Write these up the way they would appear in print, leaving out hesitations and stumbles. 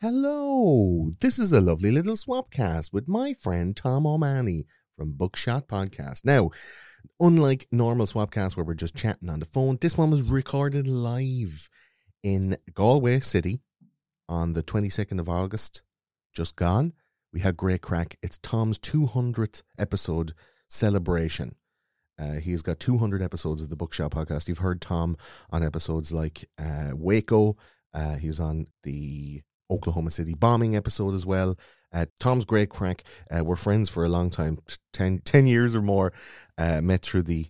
Hello, this is a lovely little swapcast with my friend Tom O'Mahony from Bookshot Podcast. Now, unlike normal swapcasts where we're just chatting on the phone, this one was recorded live in Galway City on the 22nd of August, just gone. We had great crack. It's Tom's 200th episode celebration. He's got 200 episodes of the Bookshot Podcast. You've heard Tom on episodes like Waco. He was on the Oklahoma City bombing episode as well. Tom's great crack. We're friends for a long time, 10 years or more. Met through the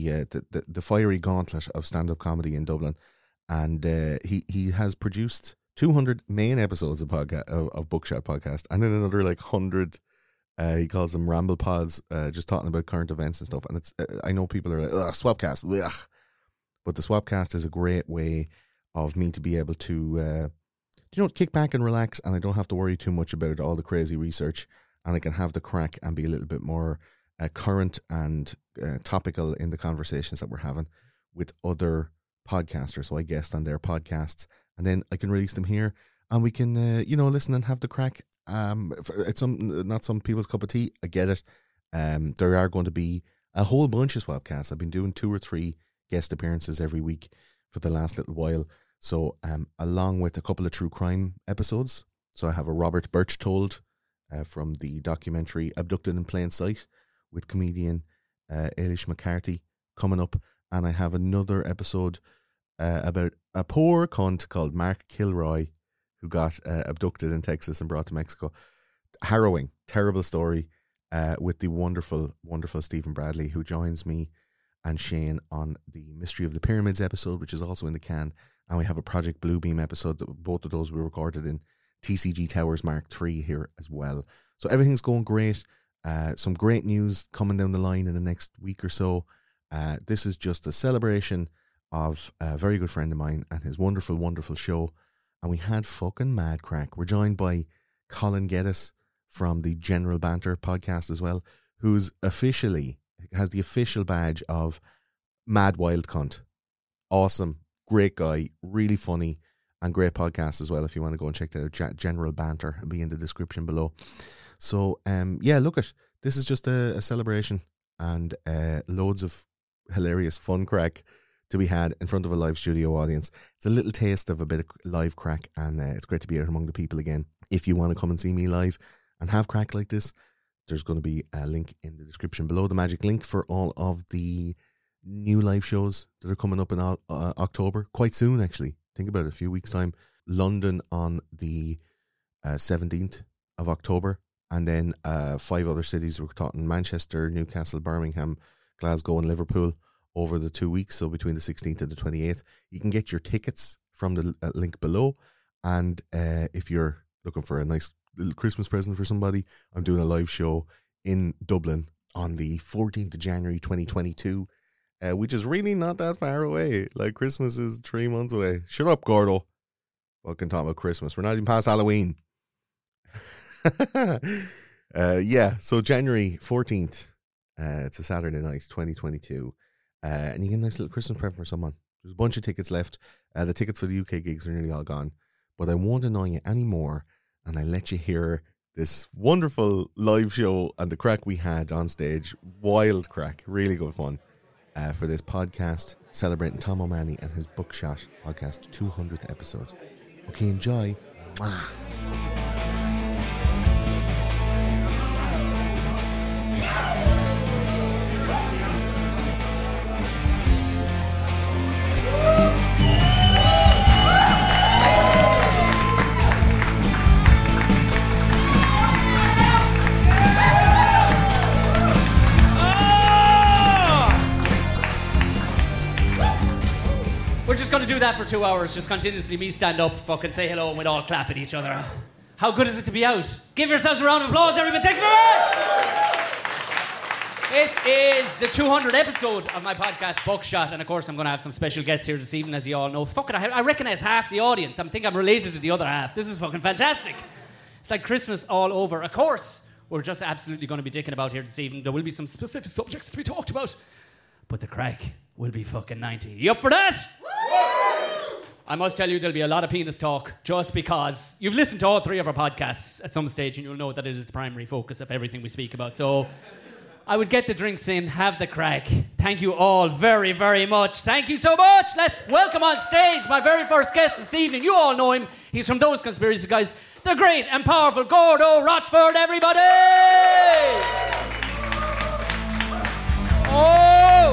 fiery gauntlet of stand-up comedy in Dublin, and he has produced 200 main episodes of Bookshot Podcast, and then another like 100. He calls them ramble pods, just talking about current events and stuff. And it's I know people are like, swapcast, ugh. But the swapcast is a great way of me to be able to kick back and relax, and I don't have to worry too much about all the crazy research, and I can have the crack and be a little bit more current and topical in the conversations that we're having with other podcasters. So I guest on their podcasts, and then I can release them here, and we can, listen and have the crack. It's not some people's cup of tea. I get it. There are going to be a whole bunch of swapcasts. I've been doing 2 or 3 guest appearances every week for the last little while. So, along with a couple of true crime episodes. So I have a Robert Birchtold from the documentary Abducted in Plain Sight with comedian Ailish McCarthy coming up. And I have another episode about a poor cunt called Mark Kilroy who got abducted in Texas and brought to Mexico. Harrowing, terrible story with the wonderful, wonderful Stephen Bradley, who joins me and Shane on the Mystery of the Pyramids episode, which is also in the can. And we have a Project Bluebeam episode, that both of those we recorded in TCG Towers Mark III here as well. So everything's going great. Some great news coming down the line in the next week or so. This is just a celebration of a very good friend of mine and his wonderful, wonderful show. And we had fucking mad crack. We're joined by Colin Geddes from the General Banter podcast as well, who's officially has the official badge of Mad Wild Cunt. Awesome. Great guy, really funny, and great podcast as well. If you want to go and check that out, General Banter, it'll be in the description below. So, this is just a celebration and loads of hilarious fun crack to be had in front of a live studio audience. It's a little taste of a bit of live crack, and it's great to be out among the people again. If you want to come and see me live and have crack like this, there's going to be a link in the description below, the magic link for all of the new live shows that are coming up in October, quite soon actually. Think about it, a few weeks time. London on the 17th of October, and then 5 other cities. We're talking Manchester, Newcastle, Birmingham, Glasgow and Liverpool over the 2 weeks, so between the 16th and the 28th. You can get your tickets from the link below, and if you're looking for a nice little Christmas present for somebody, I'm doing a live show in Dublin on the 14th of January 2022. Which is really not that far away. Like, Christmas is 3 months away. Shut up, Gordo. Fucking talking about Christmas. We're not even past Halloween. So January 14th. It's a Saturday night, 2022. And you get a nice little Christmas present for someone. There's a bunch of tickets left. The tickets for the UK gigs are nearly all gone. But I won't annoy you anymore, and I let you hear this wonderful live show and the crack we had on stage. Wild crack. Really good fun. For this podcast celebrating Tom O'Mahony and his Bookshot Podcast 200th episode. Okay, enjoy. Mwah. Going to do that for 2 hours, just continuously me stand up, fucking say hello, and we'd all clap at each other. How good is it to be out? Give yourselves a round of applause, everybody. Thank you very much. This is the 200th episode of my podcast, Bookshot, and of course I'm going to have some special guests here this evening, as you all know. Fucking, I recognise half the audience. I think I'm related to the other half. This is fucking fantastic. It's like Christmas all over. Of course, we're just absolutely going to be dicking about here this evening. There will be some specific subjects to be talked about, but the crack will be fucking 90. You up for that? I must tell you, there'll be a lot of penis talk just because you've listened to all three of our podcasts at some stage and you'll know that it is the primary focus of everything we speak about. So I would get the drinks in, have the crack. Thank you all very, very much. Thank you so much. Let's welcome on stage my very first guest this evening. You all know him. He's from Those Conspiracy Guys. The great and powerful Gordo Rochford, everybody! Oh!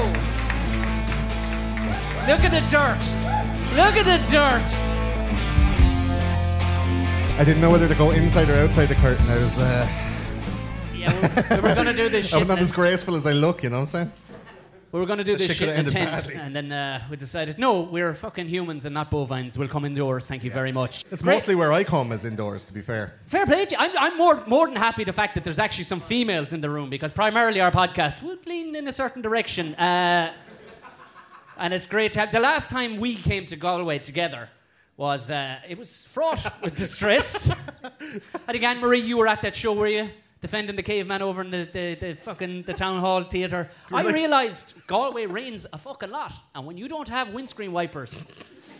Look at the dirt. Look at the dirt. I didn't know whether to go inside or outside the curtain. I was... Yeah, we were going to do this shit. I'm not as graceful as I look, you know what I'm saying? We were going to do this shit in a tent. Badly. And then we decided, no, we're fucking humans and not bovines. We'll come indoors. Thank you very much. It's mostly where I come is indoors, to be fair. Fair play to you. I'm more than happy the fact that there's actually some females in the room because primarily our podcast would lean in a certain direction. And it's great to have... The last time we came to Galway together was... it was fraught with distress. I think, Anne-Marie, you were at that show, were you? Defending the caveman over in the fucking the town hall theatre. I realised Galway rains a fucking lot. And when you don't have windscreen wipers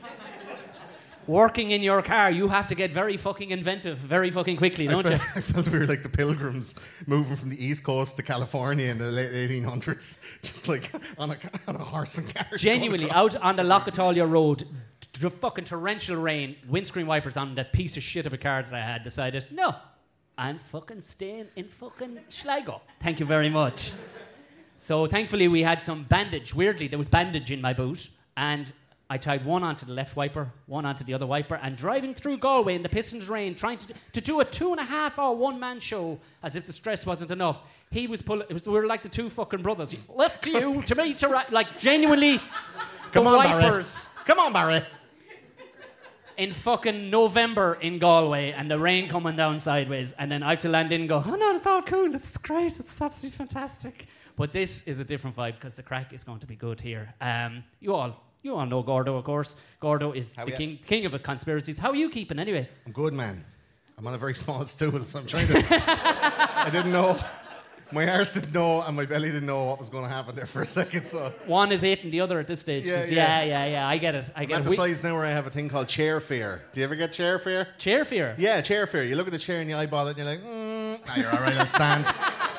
working in your car, you have to get very fucking inventive very fucking quickly, don't you? I felt we were like the Pilgrims moving from the East Coast to California in the late 1800s, just like on a horse and carriage. Genuinely, out on the Lochatalia Road, fucking torrential rain, windscreen wipers on that piece of shit of a car that I had, decided, no, I'm fucking staying in fucking Sligo. Thank you very much. So thankfully we had some bandage. Weirdly, there was bandage in my boot, and I tied one onto the left wiper, one onto the other wiper, and driving through Galway in the pissing rain, trying to do a 2.5 hour one-man show as if the stress wasn't enough. He was pulling... we were like the two fucking brothers. Left to you, to me, to right. Like, genuinely, Come the on, wipers... Barry. Come on, Barry. In fucking November in Galway, and the rain coming down sideways, and then I have to land in and go, oh no, it's all cool, this is great, it's absolutely fantastic. But this is a different vibe because the crack is going to be good here. You all know Gordo, of course. Gordo is the king of conspiracies. How are you keeping anyway? I'm good, man. I'm on a very small stool, so I'm trying to... I didn't know... My arse didn't know and my belly didn't know what was going to happen there for a second, so... One is eating the other at this stage. Yeah, I get it. I'm at the size now where I have a thing called chair fear. Do you ever get chair fear? Chair fear? Yeah, chair fear. You look at the chair and you eyeball it and you're like, nah, you're all right, I'll stand.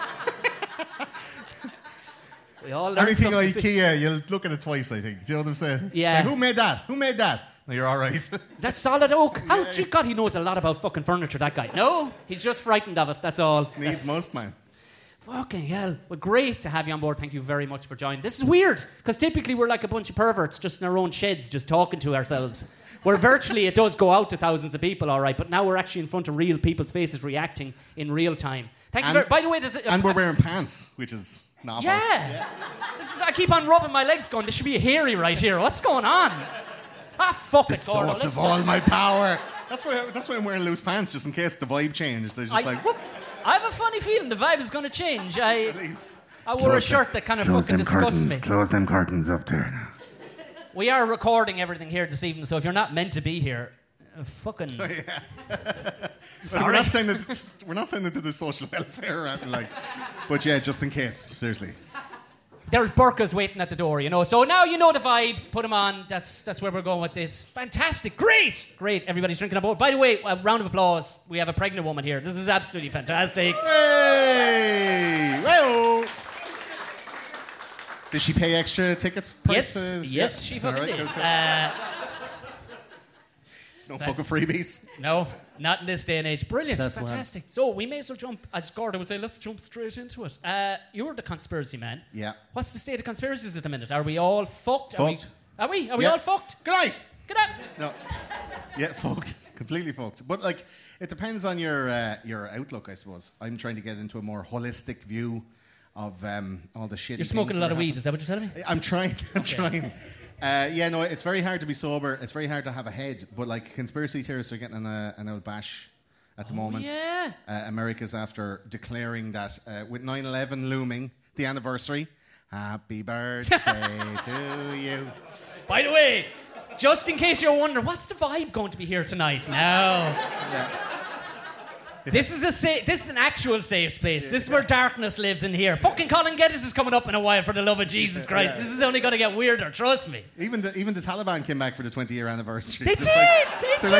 We all learn Anything something. IKEA, you'll look at it twice, I think. Do you know what I'm saying? Yeah. Say, who made that? Who made that? No, you're all right. That's solid oak. God, he knows a lot about fucking furniture, that guy. No, he's just frightened of it, that's all. Needs most, man. Fucking hell. Well, great to have you on board. Thank you very much for joining. This is weird, because typically we're like a bunch of perverts just in our own sheds, just talking to ourselves. Where virtually it does go out to thousands of people, all right, but now we're actually in front of real people's faces reacting in real time. Thank you very much. By the way, and we're wearing pants, which is novel. Yeah. I keep on rubbing my legs going, this should be a hairy right here. What's going on? Fuck it, Gordo. The source of all my power. That's why I'm wearing loose pants, just in case the vibe changed. They're just like, whoop. I have a funny feeling the vibe is going to change. I wore a shirt that kind of fucking disgusts me. Close them curtains up there now. We are recording everything here this evening, so if you're not meant to be here, fucking... Oh, yeah. Sorry. We're not saying it to the social welfare or anything like... But yeah, just in case, seriously. There's burkas waiting at the door, you know. So now you know the vibe. Put them on. That's where we're going with this. Fantastic. Great. Everybody's drinking on board. By the way, a round of applause. We have a pregnant woman here. This is absolutely fantastic. Hey! Well. Did she pay extra tickets prices? Yes, she fucking did. It's no fucking freebies. No, not in this day and age. Brilliant. That's fantastic. So we may as well jump, as Gordo would say, let's jump straight into it. You're the conspiracy man. Yeah. What's the state of conspiracies at the minute? Are we all fucked? Fucked. Are we all fucked? Good night. Good night. No. Yeah, fucked. Completely fucked. But like, it depends on your outlook, I suppose. I'm trying to get into a more holistic view of all the shit. You're smoking a lot of weed. Is that what you're telling me? I'm trying. Yeah, no, it's very hard to be sober. It's very hard to have a head. But like, conspiracy theorists are getting an old bash at the moment. Yeah. America's after declaring that with 9/11 looming, the anniversary. Happy birthday to you. By the way, just in case you're wondering, what's the vibe going to be here tonight? No. This is an actual safe space. This is where darkness lives in here. Fucking Colin Geddes is coming up in a while, for the love of Jesus Christ. This is only going to get weirder, trust me. Even the Taliban came back for the 20-year anniversary. They Just did!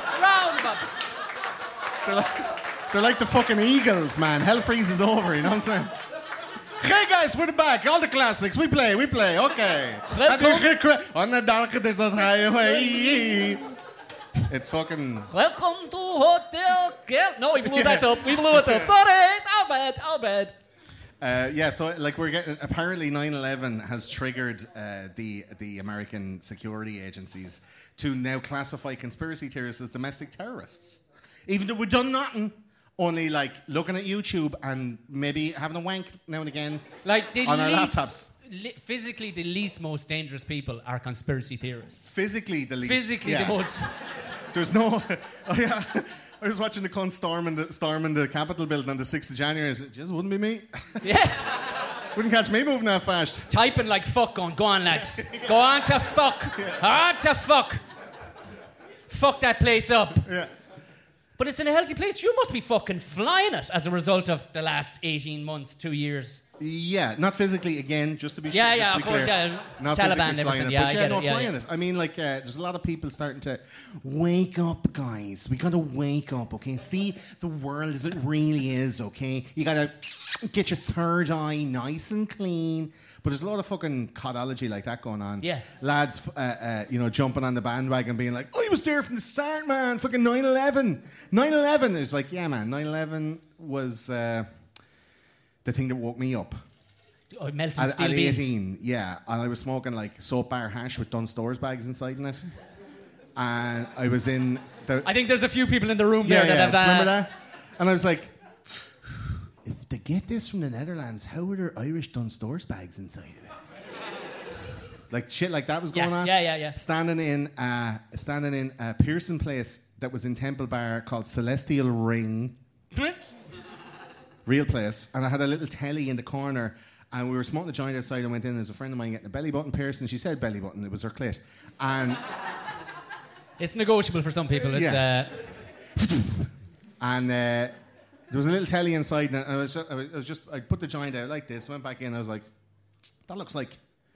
They're like the fucking Eagles, man. Hell freezes over, you know what I'm saying? Hey guys, we're back. All the classics. We play. Okay. On the dark, there's the highway. It's fucking... Welcome to Hotel Gel. No, we blew that up. We blew it up. Sorry, it's our bad. So like we're getting... Apparently 9/11 has triggered the American security agencies to now classify conspiracy theorists as domestic terrorists. Even though we've done nothing, only like looking at YouTube and maybe having a wank now and again like on our laptops. Physically, the least most dangerous people are conspiracy theorists. Physically, the least. The most... There's no... Oh, yeah. I was watching the cunt storming the Capitol building on the 6th of January. I said, just wouldn't be me. Yeah. Wouldn't catch me moving that fast. Typing like fuck on. Go on, lads. Go on to fuck. On to fuck. Fuck that place up. Yeah. But it's in a healthy place. You must be fucking flying it as a result of the last 18 months, 2 years. Yeah, not physically, again, just to be yeah, sure. Yeah, of course, clear. yeah. Not Taliban, physically flying everything. it. Yeah, but yeah, flying it. I mean, like, there's a lot of people starting to wake up, guys. We gotta wake up, okay? See the world as it really is, okay? You gotta get your third eye nice and clean. But there's a lot of fucking codology like that going on. Yeah. Lads, jumping on the bandwagon being like, I was there from the start, man. Fucking 9/11. 9/11. It's like, yeah, man. 9/11 was the thing that woke me up. Oh, melting At steel 18, yeah. And I was smoking like soap bar hash with Dunn Stores bags inside in it. And I was in... I think there's a few people in the room there that have... Remember that? And I was like... If they get this from the Netherlands, how are there Irish Dunn Stores bags inside of it? Like shit like that was going on. Yeah. Standing in a Pearson place that was in Temple Bar called Celestial Ring. Real place. And I had a little telly in the corner and we were smoking the joint outside and went in. There's a friend of mine getting a belly button piercing. She said belly button. It was her clit. And... It's negotiable for some people. It's, And... there was a little telly inside, and I put the joint out like this, went back in, I was like, that looks like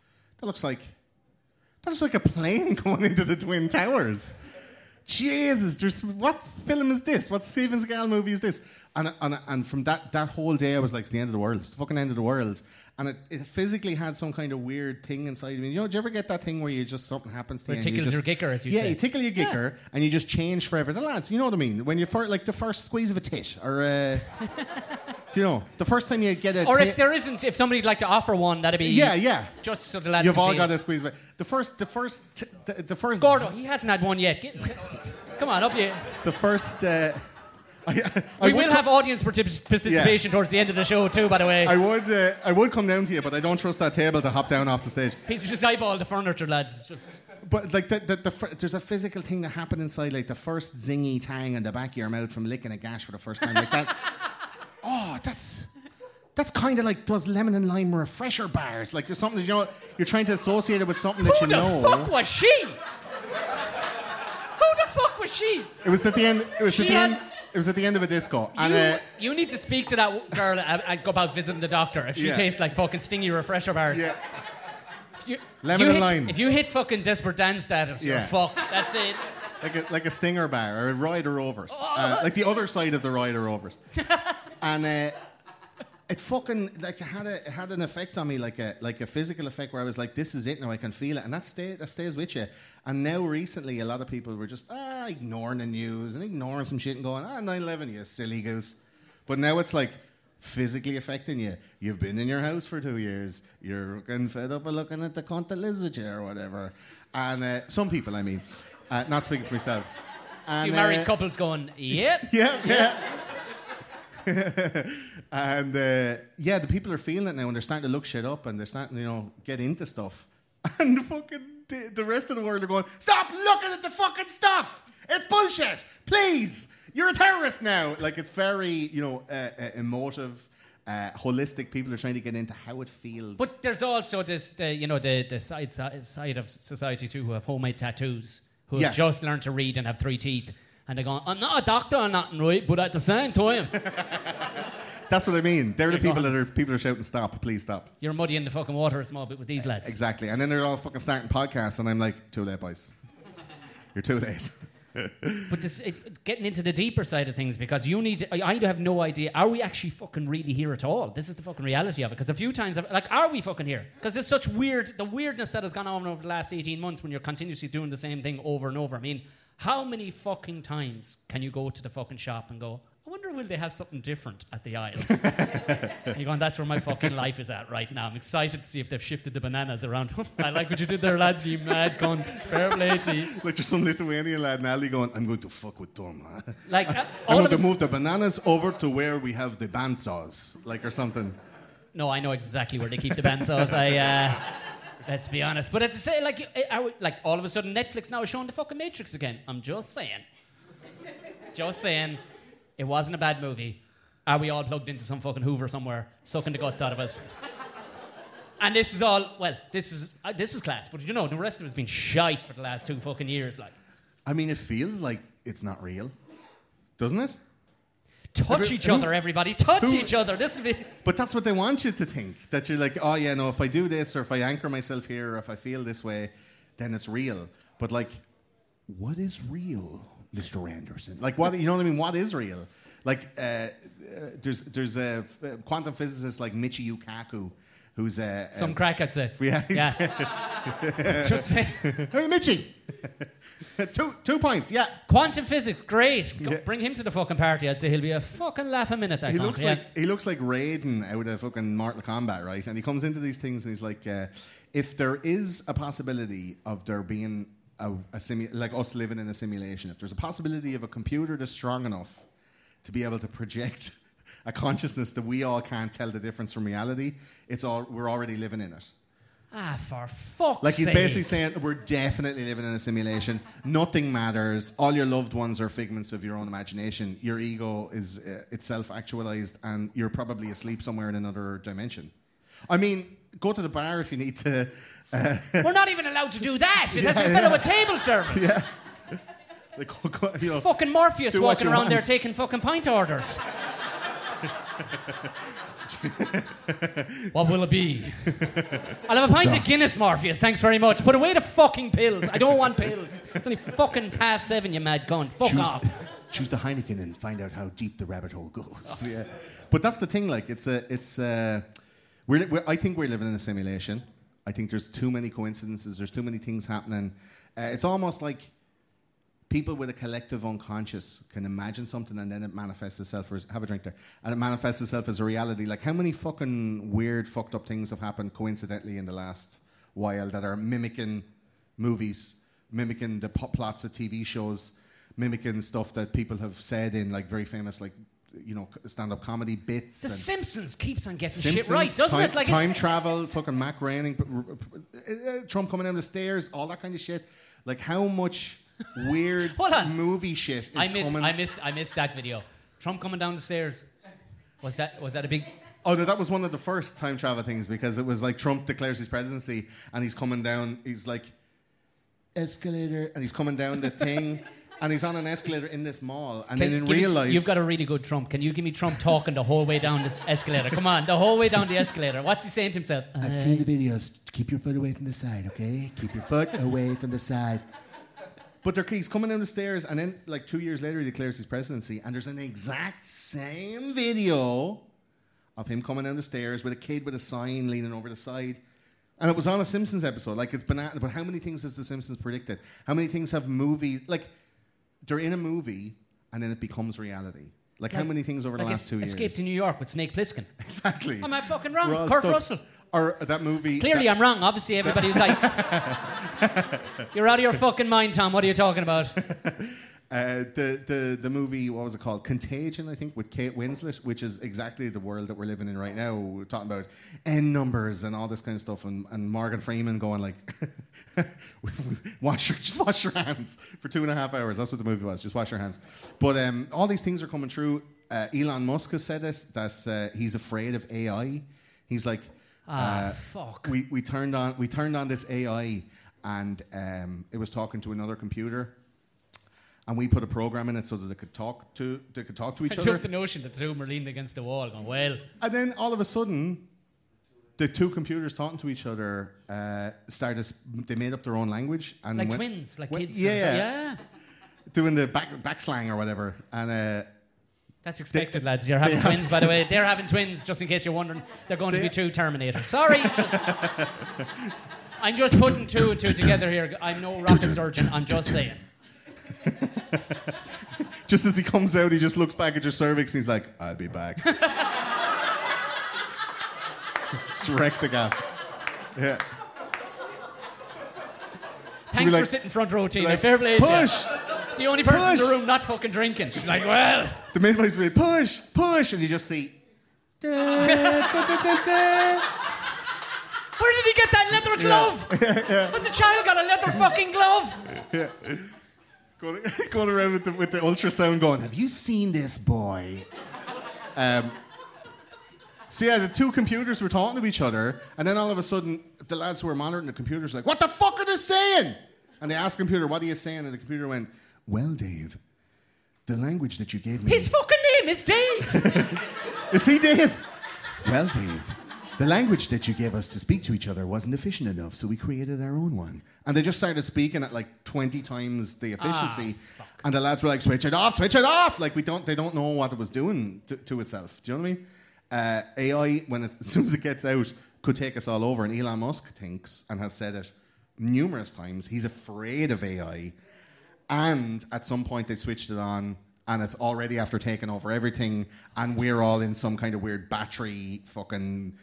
a plane going into the Twin Towers. Jesus, what film is this? What Steven Seagal movie is this? And from that whole day, I was like, it's the end of the world. It's the fucking end of the world. And it physically had some kind of weird thing inside of me. You know, do you ever get that thing where you just something happens to you? It tickles your gicker, as you say. Yeah, you tickle your gicker, and you just change forever. The lads, you know what I mean? When you're like the first squeeze of a tit, or do you know the first time you get a? Or if somebody'd like to offer one, that'd be just so the lads. You've can all feel. got to squeeze of it. The first. Gordo, he hasn't had one yet. Come on, up you. The first. We will have audience participation towards the end of the show too, by the way. I would come down to you, but I don't trust that table to hop down off the stage. He's just eyeball the furniture, lads. But like there's a physical thing that happened inside, like the first zingy tang on the back of your mouth from licking a gash for the first time, like that. Oh, that's kind of like those lemon and lime refresher bars. Like there's something that, you know, you're trying to associate it with something that you know. Who the fuck was she? She? It was at the end. It was at the end of a disco. You need to speak to that girl and go about visiting the doctor if she tastes like fucking stingy refresher bars. Yeah. Lemon and lime. If you hit fucking Desperate Dan status, you're fucked. That's it. Like a Stinger bar or a Ryder Rovers, like the other side of the Ryder Rovers, and. It fucking like it had an effect on me, like a physical effect where I was like, this is it now, I can feel it, and that stays with you. And now recently, a lot of people were just ignoring the news and ignoring some shit and going 9/11, you silly goose. But now it's like physically affecting you. You've been in your house for 2 years. You're getting fed up of looking at the cunt that lives with you or whatever. And some people, I mean, not speaking for myself. And, you married couples going, yep. Yeah. And the people are feeling it now, and they're starting to look shit up, and they're starting to, get into stuff. And the rest of the world are going, stop looking at the fucking stuff. It's bullshit. Please, you're a terrorist now. Like it's very, emotive, holistic. People are trying to get into how it feels. But there's also this, the side of society too, who have homemade tattoos, who have just learned to read and have 3 teeth. And they're going, I'm not a doctor or nothing, right? But at the same time, That's what I mean. They're the people are shouting, stop, please stop. you're muddying the fucking water a small bit with these lads. Exactly. And then they're all fucking starting podcasts, and I'm like, too late, boys. You're too late. But getting into the deeper side of things, because I have no idea, are we actually fucking really here at all? This is the fucking reality of it. Because a few times, are we fucking here? Because there's such the weirdness that has gone on over the last 18 months when you're continuously doing the same thing over and over. I mean, how many fucking times can you go to the fucking shop and go, I wonder will they have something different at the aisle? And you're going, that's where my fucking life is at right now. I'm excited to see if they've shifted the bananas around. I like what you did there, lads, you mad cunts. Fair play to you. Like there's some Lithuanian lad in alley going, I'm going to fuck with them. Like, I'm going to move the bananas over to where we have the bandsaws, like, or something. No, I know exactly where they keep the bandsaws. Let's be honest. But to say, like all of a sudden Netflix now is showing the fucking Matrix again. I'm just saying. Just saying. It wasn't a bad movie. Are we all plugged into some fucking Hoover somewhere, sucking the guts out of us? And this is all, well, this is class. But, you know, the rest of it's been shite for the last 2 fucking years. Like, I mean, it feels like it's not real. Doesn't it? touch each other, everybody. Touch each other. This will be... But that's what they want you to think. That you're like, oh, yeah, no, if I do this, or if I anchor myself here, or if I feel this way, then it's real. But, like, what is real, Mr. Anderson? Like, what, you know what I mean? What is real? Like, there's a quantum physicist like Michio Kaku, who's some crack, I'd say. Yeah. Just saying. Hey, Mitchie. 2 points, yeah. Quantum physics, great. Yeah. Bring him to the fucking party. I'd say he'll be a fucking laugh a minute. He looks like Raiden out of fucking Mortal Kombat, right? And he comes into these things and he's like, if there is a possibility of there being like us living in a simulation, if there's a possibility of a computer that's strong enough to be able to project a consciousness that we all can't tell the difference from reality, we're already living in it. Ah, for fuck's sake. Like, he's basically saying, we're definitely living in a simulation. Nothing matters. All your loved ones are figments of your own imagination. Your ego is itself actualized, and you're probably asleep somewhere in another dimension. I mean, go to the bar if you need to. We're not even allowed to do that. It has to fill with table service. Yeah. Like, you know, fucking Morpheus walking around there want. taking fucking pint orders. What will it be? I'll have a pint of Guinness, Morpheus. Thanks very much. Put away the fucking pills. I don't want pills. It's only fucking 7:30, you mad cunt. Fuck off. Choose the Heineken and find out how deep the rabbit hole goes. Oh. Yeah. But that's the thing. Like, I think we're living in a simulation. I think there's too many coincidences. There's too many things happening. It's almost like people with a collective unconscious can imagine something and then it manifests itself as... Have a drink there. And it manifests itself as a reality. Like, how many fucking weird, fucked up things have happened coincidentally in the last while that are mimicking movies, mimicking the plots of TV shows, mimicking stuff that people have said in, like, very famous, like, you know, stand-up comedy bits. The Simpsons keeps on getting Simpsons, shit right, doesn't it? Like, time travel, fucking Mac raining, Trump coming down the stairs, all that kind of shit. Like, how much weird movie shit is coming? I missed that video. Trump coming down the stairs. Was that a big... Oh, no, that was one of the first time travel things, because it was like Trump declares his presidency and he's coming down, he's like, escalator, and he's coming down the thing. And he's on an escalator in this mall. And then in real life... You've got a really good Trump. Can you give me Trump talking the whole way down this escalator? Come on, the whole way down the escalator. What's he saying to himself? I've seen the videos. Keep your foot away from the side, okay? Keep your foot away from the side. But he's coming down the stairs, and then, like, 2 years later, he declares his presidency, and there's an exact same video of him coming down the stairs with a kid with a sign leaning over the side. And it was on a Simpsons episode. Like, it's banana. But how many things has the Simpsons predicted? How many things have movies... Like... They're in a movie, and then it becomes reality. Like, how many things over the last 2 years? Escape to New York with Snake Plissken. Exactly. Am I fucking wrong? Kurt Russell. Or that movie... Clearly I'm wrong. Obviously everybody's like... You're out of your fucking mind, Tom. What are you talking about? The movie, what was it called? Contagion, I think, with Kate Winslet, which is exactly the world that we're living in right now. We're talking about N numbers and all this kind of stuff, and Morgan Freeman going like, just wash your hands for 2.5 hours. That's what the movie was. Just wash your hands. But all these things are coming true. Elon Musk has said it, that he's afraid of AI. He's like, fuck. We turned on this AI, and it was talking to another computer. and we put a program in it so that they could talk to each I other. took the notion that the two were leaning against the wall going, well. And then all of a sudden, the two computers talking to each other they made up their own language. And Like twins, like kids. Yeah. Doing the back slang or whatever. And that's expected, lads. You're having twins, by the way. They're having twins, just in case you're wondering. They're going to be two Terminators. Sorry, I'm just putting two and two together here. I'm no rocket surgeon. I'm just saying. Just as he comes out, he just looks back at your cervix and he's like, I'll be back. Just wreck the gap. Yeah. Thanks like, for sitting front row, Tina. like, Fair play to you. push! The only person in Push! the room not fucking drinking. She's like, well. The midwives will be push, push, and you just see. Da, da, da, da, da. Where did he get that leather glove? What's a child got a leather fucking glove? Yeah. Going around with the ultrasound going, have you seen this boy? So yeah, the two computers were talking to each other, and then all of a sudden, the lads who were monitoring the computers were like, what the fuck are they saying? And they asked the computer, what are you saying? And the computer went, well, Dave, the language that you gave me... His fucking name is Dave. Is he Dave? Well, Dave, the language that you gave us to speak to each other wasn't efficient enough, so we created our own one. And they just started speaking at like 20 times the efficiency. And the lads were like, switch it off, switch it off! Like, they don't know what it was doing to itself. Do you know what I mean? AI, as soon as it gets out, could take us all over. And Elon Musk thinks, and has said it numerous times, he's afraid of AI. And at some point they switched it on, and it's already after taking over everything, and we're all in some kind of weird battery fucking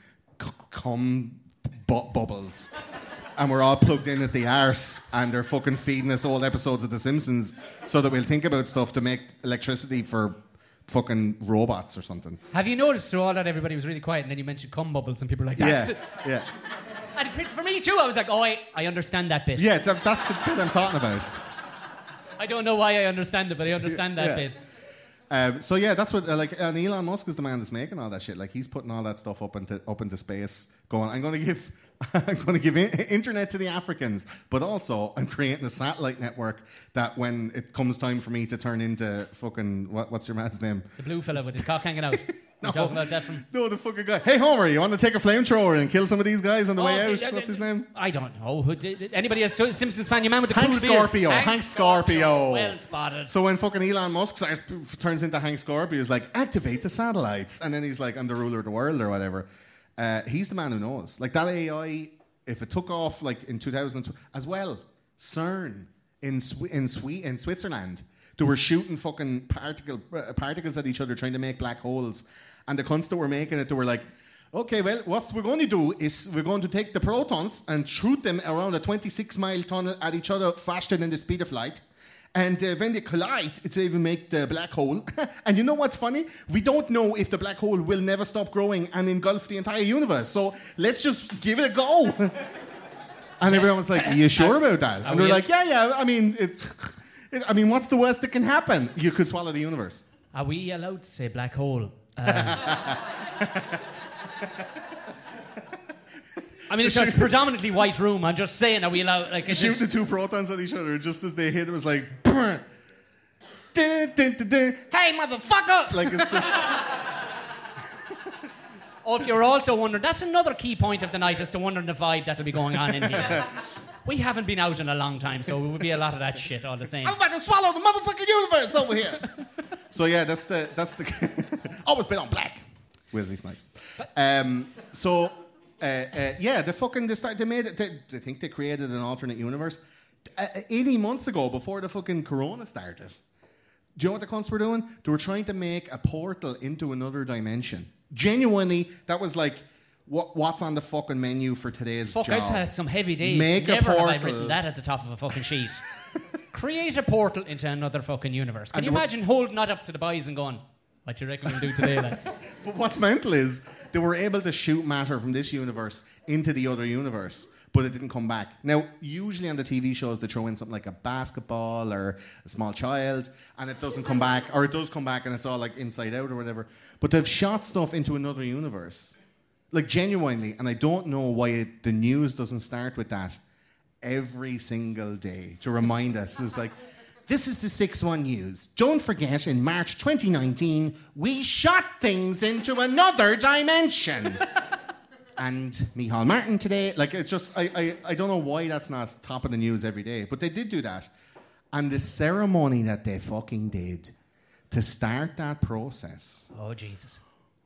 cum bubbles. And we're all plugged in at the arse, and they're fucking feeding us old episodes of The Simpsons so that we'll think about stuff to make electricity for fucking robots or something. Have you noticed through all that everybody was really quiet, and then you mentioned cum bubbles and people were like, Yeah. And for me too, I was like, oh, I understand that bit. Yeah, that's the bit I'm talking about. I don't know why I understand it, but I understand that bit. So yeah, that's what and Elon Musk is the man that's making all that shit. Like, he's putting all that stuff up into space, going, I'm going to give internet to the Africans, but also I'm creating a satellite network that when it comes time for me to turn into fucking what's your man's name? The blue fella with his cock hanging out. You talking about that from? No, the fucking guy. Hey Homer, you want to take a flamethrower and kill some of these guys on the way out? What's his name? I don't know. Anybody a Simpsons fan? Your man with the Hank cool Scorpio. beard. Hank Scorpio. Well spotted. So when fucking Elon Musk turns into Hank Scorpio, he's like, activate the satellites. And then he's like, I'm the ruler of the world or whatever. He's the man who knows. Like, that AI, if it took off like in 2002, as well, CERN in Switzerland, they were shooting fucking particles at each other trying to make black holes. And the cunts that were making it, they were like, okay, well, what we're going to do is we're going to take the protons and shoot them around a 26-mile tunnel at each other faster than the speed of light. And when they collide, it'll even make the black hole. And you know what's funny? We don't know if the black hole will never stop growing and engulf the entire universe. So let's just give it a go. And everyone was like, are you sure about that? And they're like, yeah, I mean, what's the worst that can happen? You could swallow the universe. Are we allowed to say black hole? I mean, it's a predominantly white room. I'm just saying, are we allowed? Like, shoot the two protons at each other just as they hit. It was like, dun, dun, dun, dun. Hey, motherfucker! Like, it's just. Oh, if you're also wondering, that's another key point of the night, is to wondering the vibe that'll be going on in here. We haven't been out in a long time, so it would be a lot of that shit all the same. I'm about to swallow the motherfucking universe over here. So yeah, that's the always been on black. Wesley Snipes. They made it. They think they created an alternate universe 80 months ago, before the fucking corona started. Do you know what the cunts were doing? They were trying to make a portal into another dimension. Genuinely, that was like, what's on the fucking menu for today's job? I've had some heavy days. Make Never a portal. have I written that at the top of a fucking sheet. Create a portal into another fucking universe. Can you imagine holding that up to the boys and going, what do you reckon we'll do today, lads? But what's mental is they were able to shoot matter from this universe into the other universe, but it didn't come back. Now, usually on the TV shows, they throw in something like a basketball or a small child, and it doesn't come back, or it does come back and it's all like Inside Out or whatever. But they've shot stuff into another universe. Like, genuinely, and I don't know why the news doesn't start with that every single day to remind us. It's like, This is the 6-1 News. Don't forget, in March 2019, we shot things into another dimension. And Micheál Martin today, like, it's just, I don't know why that's not top of the news every day, but they did do that. And the ceremony that they fucking did to start that process. Oh, Jesus.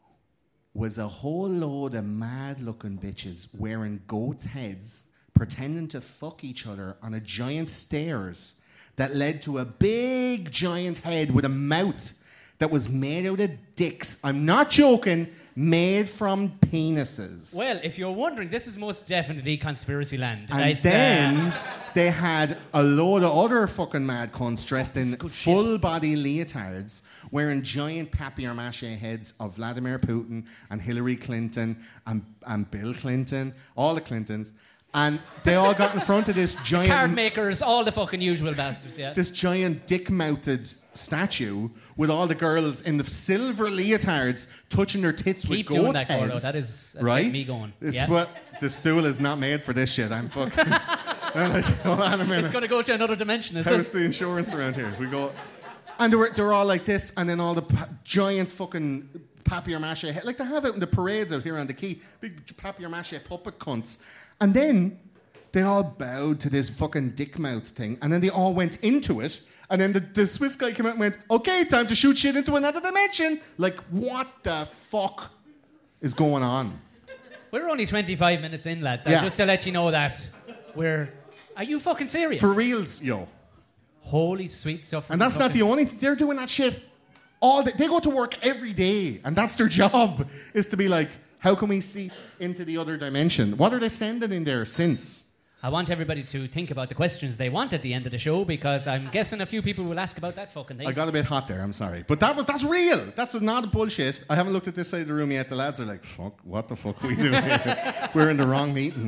Was a whole load of mad-looking bitches wearing goats' heads, pretending to fuck each other on a giant stairs that led to a big giant head with a mouth that was made out of dicks. I'm not joking, made from penises. Well, if you're wondering, this is most definitely conspiracy land. And then they had a load of other fucking mad cunts dressed in full-body leotards, wearing giant papier-mâché heads of Vladimir Putin and Hillary Clinton and Bill Clinton, all the Clintons. And they all got in front of this giant... Card makers, all the fucking usual bastards, yeah. This giant dick-mounted statue with all the girls in the silver leotards touching their tits with goat doing that, heads. Gordo. That's right? like me going. It's yeah. what... The stool is not made for this shit. I'm fucking... I'm like, hold on a minute. It's going to go to another dimension, is How's it? the insurance around here? We go... And they were all like this, and then all the giant fucking papier-mâché head... Like they have out in the parades out here on the quay. Big papier-mâché puppet cunts. And then they all bowed to this fucking dick mouth thing, and then they all went into it, and then the Swiss guy came out and went, okay, time to shoot shit into another dimension. Like, what the fuck is going on? We're only 25 minutes in, lads. Yeah. Just to let you know that we're... Are you fucking serious? For reals, yo. Holy sweet stuff. And that's not the only thing. They're doing that shit all day. They go to work every day, and that's their job, is to be like, how can we see into the other dimension? What are they sending in there since? I want everybody to think about the questions they want at the end of the show, because I'm guessing a few people will ask about that fucking thing. I got a bit hot there, I'm sorry. But that's real. That's not bullshit. I haven't looked at this side of the room yet. The lads are like, fuck, what the fuck are we doing here? We're in the wrong meeting.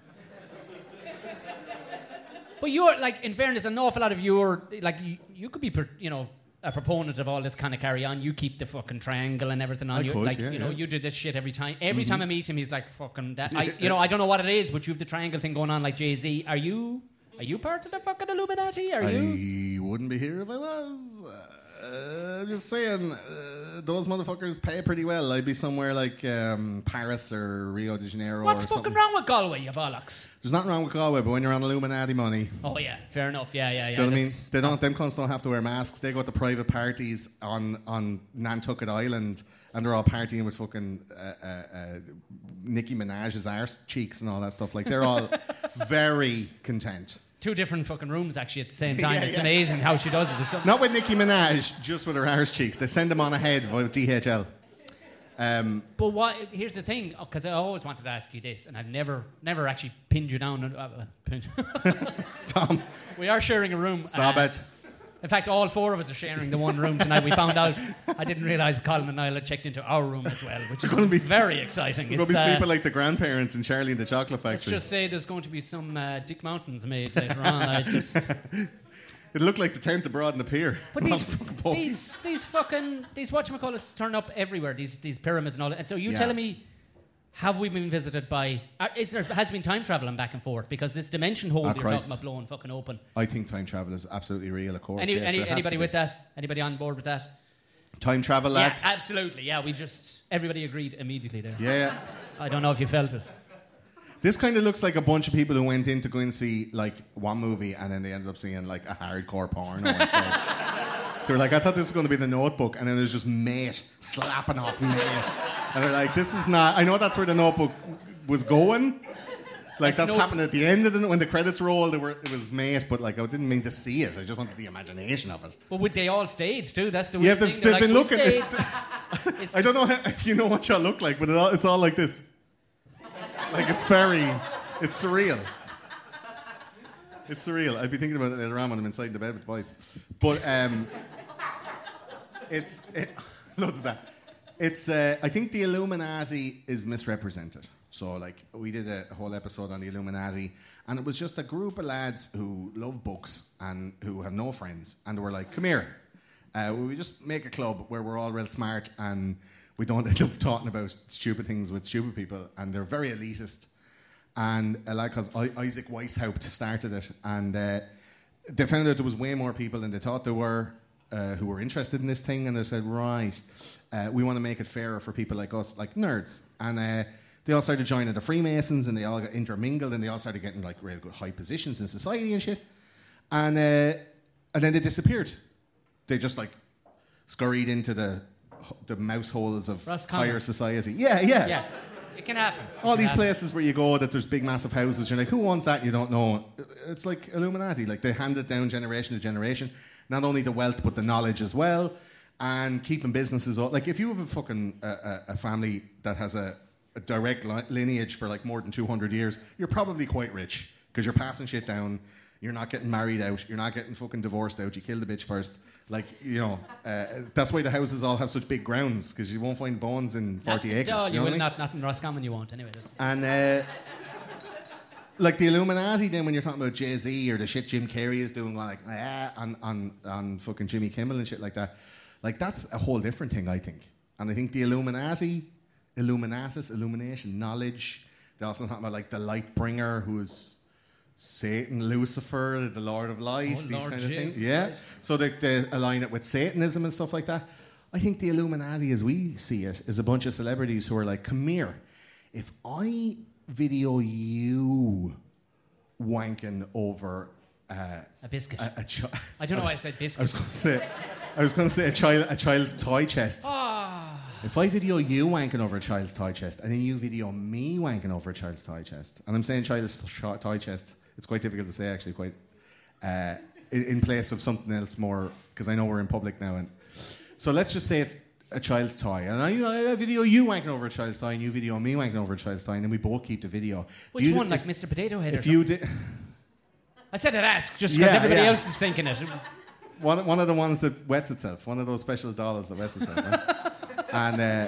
But you're, like, in fairness, an awful lot of you are, like, you could be, a proponent of all this kind of carry on. You keep the fucking triangle and everything on. You do this shit every time. Every time I meet him, he's like, fucking that. I don't know what it is, but you have the triangle thing going on like Jay-Z. Are you part of the fucking Illuminati? I wouldn't be here if I was. I'm just saying, those motherfuckers pay pretty well. I'd be somewhere like Paris or Rio de Janeiro. What's fucking wrong with Galway, you bollocks? There's nothing wrong with Galway, but when you're on Illuminati money. Oh yeah, fair enough. Yeah. Do you know what I mean? They don't. Them cunts don't have to wear masks. They go to private parties on Nantucket Island, and they're all partying with fucking Nicki Minaj's arse cheeks and all that stuff. Like, they're all very content. Two different fucking rooms actually at the same time. It's amazing how she does it. Not with Nicki Minaj, just with her arse cheeks. They send them on ahead with DHL. But here's the thing, because I always wanted to ask you this, and I've never actually pinned you down. Tom, we are sharing a room. Stop it. In fact, all four of us are sharing the one room tonight. We found out. I didn't realise Colin and I had checked into our room as well, which is very exciting. We're going to be sleeping like the grandparents in Charlie and the Chocolate Factory. Let's just say there's going to be some Dick Mountains made later on. It looked like the tent abroad in the pier. But these whatchamacallits turn up everywhere. These pyramids and all that. And so you're telling me, have we been visited by... has been time travelling back and forth? Because this dimension hole you're talking about blowing fucking open. I think time travel is absolutely real, of course. Anybody with that? Anybody on board with that? Time travel, lads? Yeah, absolutely. Yeah, everybody agreed immediately there. Yeah. I don't know if you felt it. This kind of looks like a bunch of people who went in to go and see, like, one movie, and then they ended up seeing, like, a hardcore porno instead. They were like, I thought this was going to be The Notebook, and then it was just mate slapping off mate. And they're like, this is not... I know that's where The Notebook was going. Like, that's happened at the end of when the credits rolled. It was mate, but, like, I didn't mean to see it. I just wanted the imagination of it. But would they all staged too? That's the weird thing. They've been looking. I don't know if you know what y'all look like, but it's all like this. Like, it's surreal. It's surreal. I'd be thinking about it later on when I'm inside the bed with the boys. But loads of that. I think the Illuminati is misrepresented. So, like, we did a whole episode on the Illuminati, and it was just a group of lads who love books and who have no friends, and they were like, come here. We just make a club where we're all real smart and we don't end up talking about stupid things with stupid people, and they're very elitist. And a lad called Isaac Weishaupt started it, and they found out there was way more people than they thought there were who were interested in this thing, and they said, right, we want to make it fairer for people like us, like nerds. And they all started joining the Freemasons, and they all got intermingled, and they all started getting like real good high positions in society and shit. And then they disappeared. They just like scurried into the mouse holes of higher society. Yeah. It can happen. All these places where you go that there's big massive houses, you're like, who owns that? You don't know. It's like Illuminati. Like they hand it down generation to generation. Not only the wealth, but the knowledge as well. And keeping businesses up. Like if you have a fucking a family that has a direct lineage for like more than 200 years, you're probably quite rich because you're passing shit down. You're not getting married out. You're not getting fucking divorced out. You kill the bitch first. Like, you know, that's why the houses all have such big grounds, because you won't find bones in 40 acres. No, you will not in Roscommon, you won't anyway. And like the Illuminati, then when you're talking about Jay-Z or the shit Jim Carrey is doing, like on fucking Jimmy Kimmel and shit like that, like that's a whole different thing, I think. And I think the illumination, knowledge. They also talk about like the light bringer, who's Satan, Lucifer, the Lord of Light, these Lord kind of Jesus, things. Yeah. right. So they align it with Satanism and stuff like that. I think the Illuminati, as we see it, is a bunch of celebrities who are like, come here, if I video you wanking over A biscuit. I don't know why I said biscuit. I was going to say a child's toy chest. If I video you wanking over a child's toy chest, and then you video me wanking over a child's toy chest, and I'm saying child's toy chest, it's quite difficult to say actually, quite in place of something else more, because I know we're in public now. And so let's just say it's a child's toy, and I video you wanking over a child's toy, and you video me wanking over a child's toy, and then we both keep the video. Which one, like Mr. Potato Head? If you did, I said I'd ask just because everybody else is thinking it. One of the ones that wets itself, one of those special dolls that wets itself. Right? And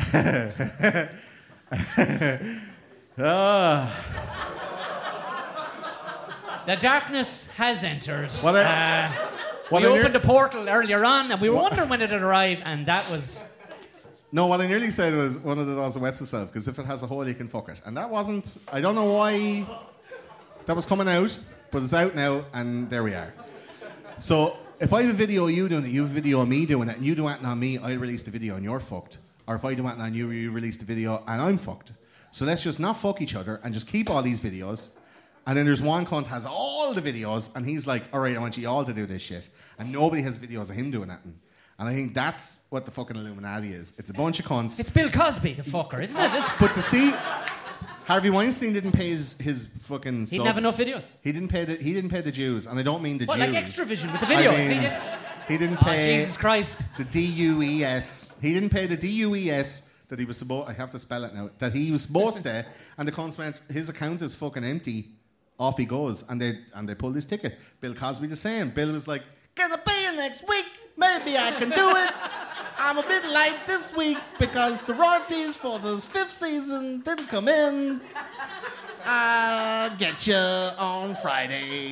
the darkness has entered. We opened a portal earlier on, and we were wondering when it would arrive, and that was... No, what I nearly said was one of the dolls that wets itself, because if it has a hole, you can fuck it. And that wasn't... I don't know why that was coming out, but it's out now, and there we are. So... if I have a video of you doing it, you have a video of me doing it, and you do it on me, I release the video and you're fucked. Or if I do it on you, you release the video and I'm fucked. So let's just not fuck each other and just keep all these videos. And then there's one cunt has all the videos, and he's like, all right, I want you all to do this shit. And nobody has videos of him doing it. And I think that's what the fucking Illuminati is. It's a bunch of cunts. It's Bill Cosby, the fucker, isn't it? But to see... Harvey Weinstein didn't pay his fucking subs. He didn't have enough videos. He didn't pay the Jews, and I don't mean the Jews. Like Extravision with the videos. I mean, he didn't pay. Jesus Christ. The DUES. He didn't pay the DUES that he was supposed. I have to spell it now. That he was supposed to, and the cons went, his account is fucking empty. Off he goes, and they pulled his ticket. Bill Cosby the same. Bill was like, "Gonna pay you next week. Maybe I can do it. I'm a bit light this week because the royalties for the 5th season didn't come in. I'll get you on Friday."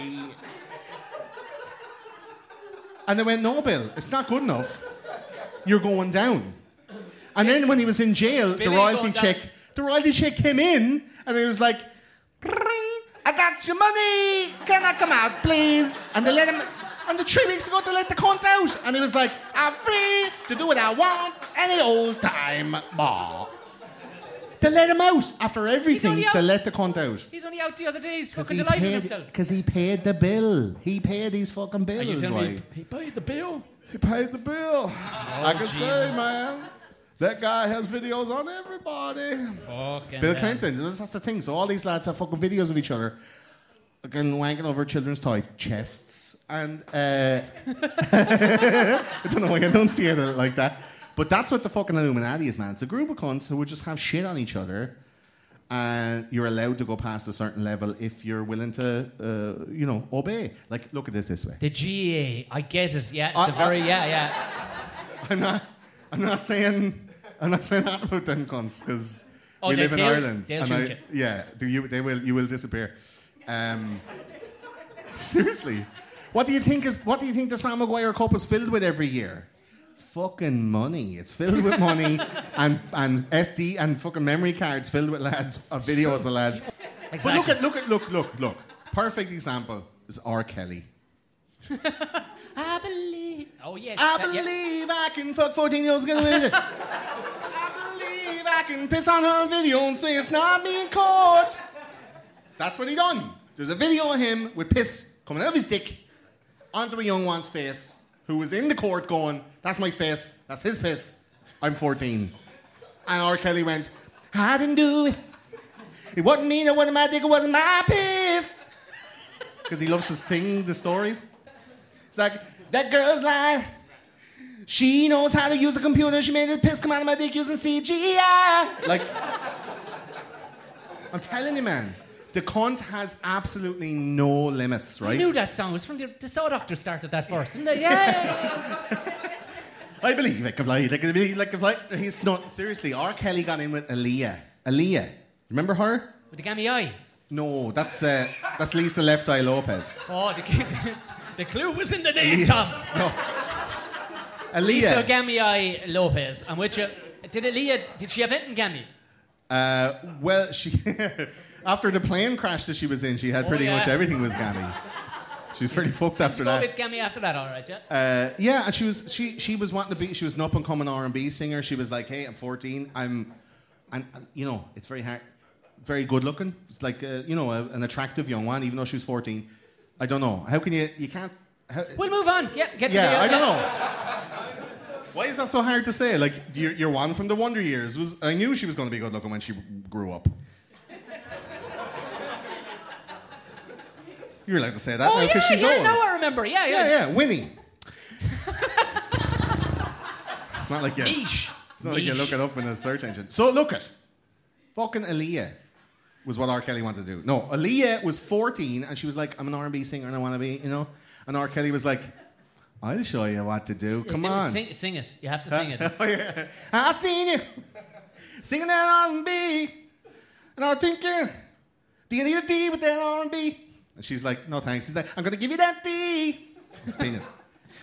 And they went, "No, Bill, it's not good enough. You're going down." And then when he was in jail, the royalty check came in, and he was like, "I got your money. Can I come out, please?" And they let him. And 3 weeks ago, they let the cunt out. And he was like, "I'm free to do what I want any old time." Bah. They let him out after everything. They let the cunt out. He's only out the other day. He's fucking delighted with himself. Because he paid the bill. He paid his fucking bill. He paid the bill? He paid the bill. I can say, man. That guy has videos on everybody. Fucking Bill Clinton. That's the thing. So all these lads have fucking videos of each other. Again, wanking over children's toy chests. And I don't know why I don't see it like that. But that's what the fucking Illuminati is, man. It's a group of cunts who would just have shit on each other. And you're allowed to go past a certain level if you're willing to, obey. Like, look at this way. The GA, I get it. Yeah, it's I'm not saying that about them cunts because we live in Ireland. They'll shoot you. Yeah, you will disappear. Seriously, what do you think the Sam Maguire Cup is filled with every year? It's fucking money. It's filled with money and SD and fucking memory cards filled with lads of videos of lads. Exactly. But look. Perfect example is R. Kelly. I believe. Oh, yes. I believe I can fuck 14-year-olds. I believe I can piss on her video and say it's not me in court. That's what he done. There's a video of him with piss coming out of his dick onto a young one's face who was in the court going, that's my face, that's his piss, I'm 14. And R. Kelly went, I didn't do it. It wasn't me, it wasn't my dick, it wasn't my piss. Because he loves to sing the stories. It's like, that girl's lying. She knows how to use a computer. She made the piss come out of my dick using CGI. Like, I'm telling you, man, the cunt has absolutely no limits, right? I knew that song. It was from the Saw Doctor started that first, didn't it? Yeah. I believe I can fly, like I believe I can fly. He's not, seriously, R. Kelly got in with Aaliyah. Aaliyah. Remember her? With the gammy eye. No, that's Lisa Left Eye Lopez. Oh, the clue was in the name, Tom. No. Aaliyah. Lisa Gammy Eye Lopez. And which did she have it in Gammy? Well, she after the plane crash that she was in, she had pretty much everything was gammy. She was pretty fucked after that. A bit gammy after that, all right, yeah. Yeah, and she was wanting to be. She was an up and coming R&B singer. She was like, "Hey, I'm 14. And you know, it's very hard, very good looking. It's like an attractive young one, even though she was 14. I don't know. How can you can't? We'll move on. Yeah, I don't know. Why is that so hard to say? Like, your one from the Wonder Years I knew she was going to be good looking when she grew up. You're allowed to say that now because she's old. No, I remember. Yeah, Winnie. It's not like Niche. It's not like you look it up in a search engine. So look at fucking Aaliyah was what R. Kelly wanted to do. No, Aaliyah was 14 and she was like, I'm an R&B singer and I want to be, And R. Kelly was like, I'll show you what to do. Come on. Sing it. You have to sing it. Oh, yeah. I've seen you singing that R&B. And I'm thinking, do you need a D with that R&B? And she's like, no thanks. He's like, I'm going to give you that D. His penis.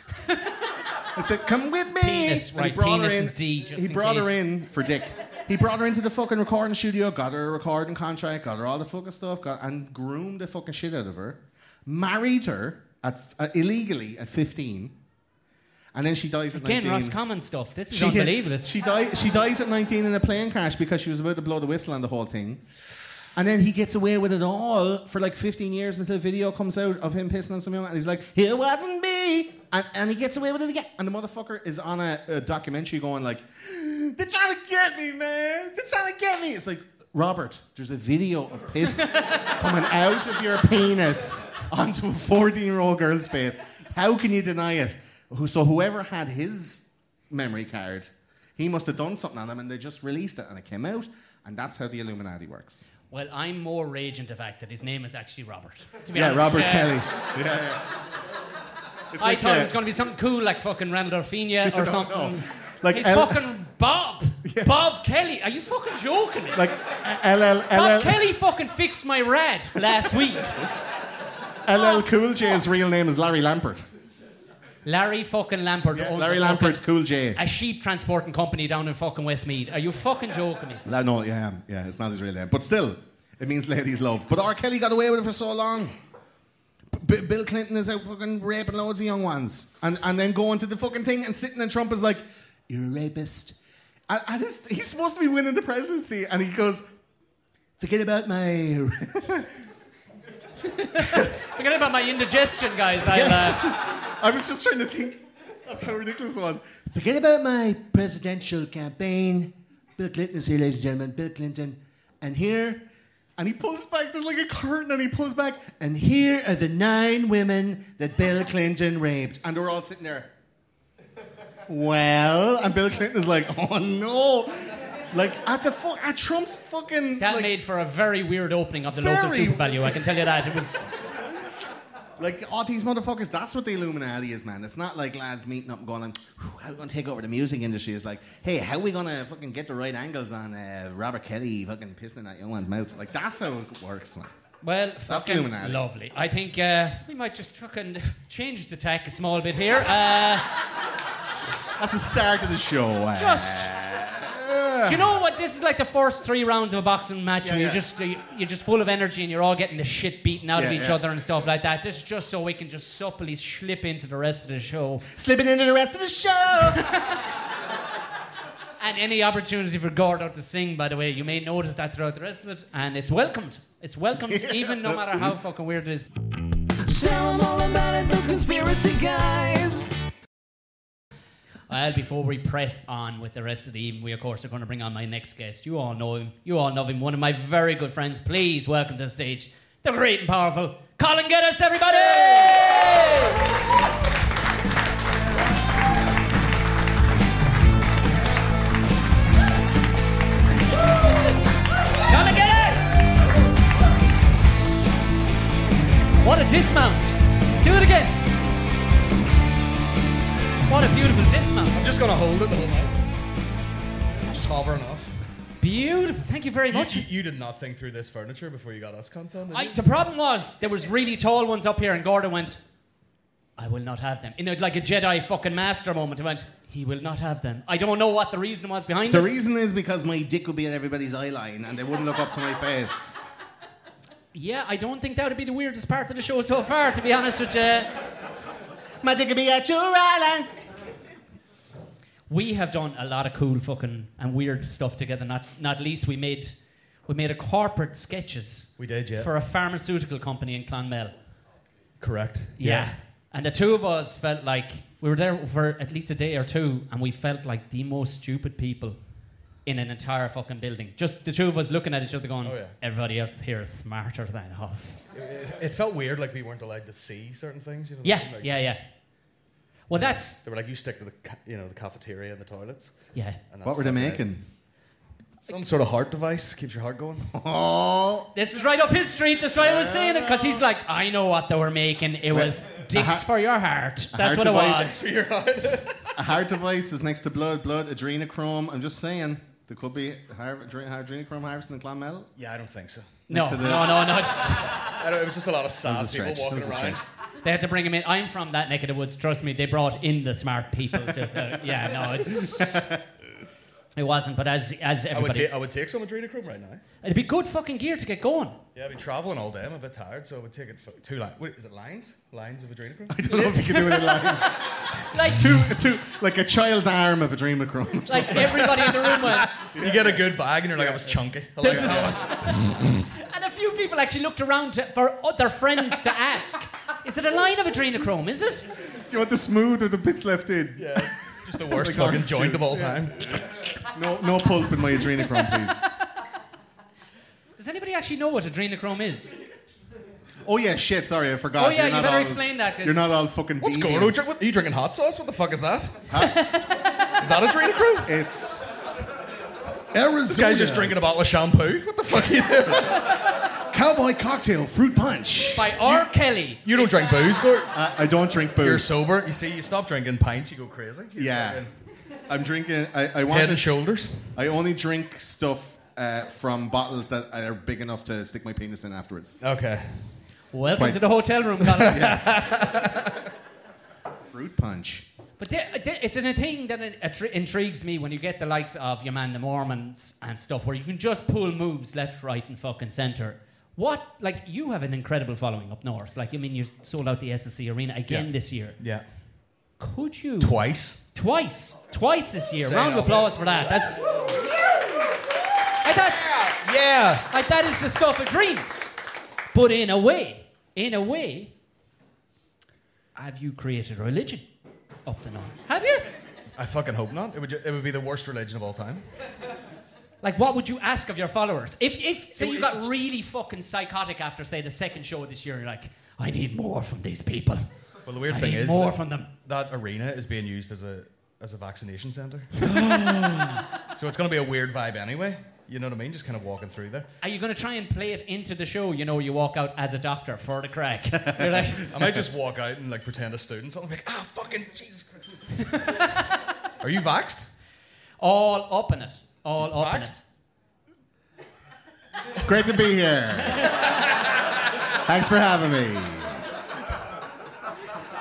I said, come with me. Penis, and right. He brought Penis her in. Is D, just he in brought case. her in for dick. He brought her into the fucking recording studio, got her a recording contract, got her all the fucking stuff, and groomed the fucking shit out of her. Married her illegally at 15. And then she dies at 19. Again, Roscommon stuff. This is unbelievable. She dies at 19 in a plane crash because she was about to blow the whistle on the whole thing. And then he gets away with it all for like 15 years until a video comes out of him pissing on some young man. And he's like, it wasn't me. And he gets away with it again. And the motherfucker is on a documentary going like, they're trying to get me, man. They're trying to get me. It's like, Robert, there's a video of piss coming out of your penis onto a 14-year-old girl's face. How can you deny it? So whoever had his memory card, he must have done something on them and they just released it and it came out. And that's how the Illuminati works. Well, I'm more raging the fact that his name is actually Robert. To be Yeah, honest. Robert Kelly. Yeah. It's I like, thought it was going to be something cool like fucking Randolphina or something. No. Like He's fucking Bob. Yeah. Bob Kelly. Are you fucking joking me? Like Bob Kelly fucking fixed my rad last week. LL Cool J's real name is Larry Lampert. Larry fucking Lampert. Yeah, owns Larry a fucking- Lampert, Cool J. A sheep transporting company down in fucking Westmead. Are you fucking joking me? No, yeah, it's not his real name. But still, it means ladies love. But R. Kelly got away with it for so long. Bill Clinton is out fucking raping loads of young ones. And then going to the fucking thing and sitting and Trump is like, you're a rapist. And he's supposed to be winning the presidency. And he goes, forget about my... Forget about my indigestion, guys. I was just trying to think of how ridiculous it was. Forget about my presidential campaign. Bill Clinton is here, ladies and gentlemen. Bill Clinton. And here... And he pulls back, there's like a curtain and he pulls back. And here are the 9 women that Bill Clinton raped. And we're all sitting there. Well, and Bill Clinton is like, oh no. Like, at Trump's fucking... That like, made for a very weird opening of the local super value, I can tell you that. It was... Like, all these motherfuckers, that's what the Illuminati is, man. It's not like lads meeting up and going, how are we going to take over the music industry? It's like, hey, how are we going to fucking get the right angles on Robert Kelly fucking pissing in that young man's mouth? Like, that's how it works, man. Well, that's fucking Illuminati. Lovely. I think we might just fucking change the tack a small bit here. That's the start of the show. Just Do you know what? This is like the first 3 rounds of a boxing match Yeah, where yeah. you're just full of energy and you're all getting the shit beaten out of Yeah, each yeah. other and stuff like that. This is just so we can just supplely slip into the rest of the show. Slipping into the rest of the show. And any opportunity for Gordo to sing, by the way, you may notice that throughout the rest of it. And it's welcomed. It's welcomed even no matter how fucking weird it is. Tell them all about it, those conspiracy guys. Well, before we press on with the rest of the evening, we of course are going to bring on my next guest. You all know him. You all love him. One of my very good friends. Please welcome to the stage the great and powerful Colin Geddes, everybody! Colin Geddes! What a dismount! Do it again! What a beautiful dismount. I'm just going to hold it the whole night. Just hovering off. Beautiful. Thank you very much. You did not think through this furniture before you got us cunts on, did you? The problem was, there was really tall ones up here and Gordon went, I will not have them. Like a Jedi fucking master moment. He went, he will not have them. I don't know what the reason was behind The it. reason is because my dick would be at everybody's eye line and they wouldn't look up to my face. Yeah, I don't think that would be the weirdest part of the show so far, to be honest with you. My dick would be at your eye line. We have done a lot of cool fucking and weird stuff together. Not least we made a corporate sketches. We did, yeah. For a pharmaceutical company in Clonmel. Correct. Yeah. And the two of us felt like we were there for at least a day or two, and we felt like the most stupid people in an entire fucking building. Just the two of us looking at each other going, Oh, yeah. everybody else here is smarter than us. It felt weird, like we weren't allowed to see certain things. You know, Yeah, like yeah. Well, that's... They were like, you stick to the cafeteria and the toilets. Yeah. And that's What were they fucking making? it. Some sort of heart device, keeps your heart going. Oh. This is right up his street. That's why I was saying it, because he's like, I know what they were making. It was dicks for your heart. That's what it was. device. For your heart. A heart device is next to blood, adrenochrome. I'm just saying, there could be adrenochrome harvesting in Clonmel. Yeah, I don't think so. No. to the- It's, It was just a lot of sad That was a people stretch. walking That was a around. stretch. they had to bring him in. I'm from that neck of the woods. Trust me, they brought in the smart people. It wasn't. But as everybody, I would take some adrenochrome right now. it'd be good fucking gear to get going. Yeah, I've been travelling all day. I'm a bit tired, so I would take it for 2 lines. Wait, is it lines? Lines of adrenochrome? I don't know if you can do it in lines. Like two, like a child's arm of adrenochrome. like everybody in the room went. You get a good bag and you're like, I was chunky. I like This it. is- And a few people actually looked around for their friends to ask, is it a line of adrenochrome? Is it? Do you want the smooth or the bits left in? Yeah, just the worst Like fucking orange joint of juice, all yeah. time. No pulp in my adrenochrome, please. Does anybody actually know what adrenochrome is? Oh yeah, shit. Sorry, I forgot. Oh, yeah, You're you not better all- explain that. You're not all fucking. What's deviants. going on? Are you drinking hot sauce? What the fuck is that? Is that adrenochrome? It's Arizona. This guy's just drinking a bottle of shampoo. What the fuck are you doing? Cowboy cocktail, fruit punch. By R. Kelly. You don't drink booze, Gort? I don't drink booze. You're sober. You see, you stop drinking pints, you go crazy. You're Yeah. fucking I'm drinking. I want. Head to- and shoulders. I only drink stuff from bottles that are big enough to stick my penis in afterwards. Okay. Welcome Quite- to the hotel room, Colin. Fruit punch. But it's a thing that intrigues me when you get the likes of your man, the Mormons and stuff, where you can just pull moves left, right, and fucking centre. What, like, you have an incredible following up north. Like, I mean, you sold out the SSC Arena again Yeah. this year. Yeah. Could you? Twice. Twice this year. Say Round no. of applause for that. That's. Yeah. Like, that is the stuff of dreams. But in a way, have you created a religion up the north? Have you? I fucking hope not. It would be the worst religion of all time. Like, what would you ask of your followers? If say you got really fucking psychotic after, say, the second show this year, you're like, I need more from these people. Well, the weird I thing need is more that, from them. that arena is being used as a vaccination centre. So it's going to be a weird vibe anyway. You know what I mean? Just kind of walking through there. Are you going to try and play it into the show? You know, you walk out as a doctor for the crack. You're like, I might just walk out and like pretend a student. So I'm like, fucking Jesus Christ. Are you vaxxed? all up in it. All up in it. Vaxxed? Great to be here. Thanks for having me.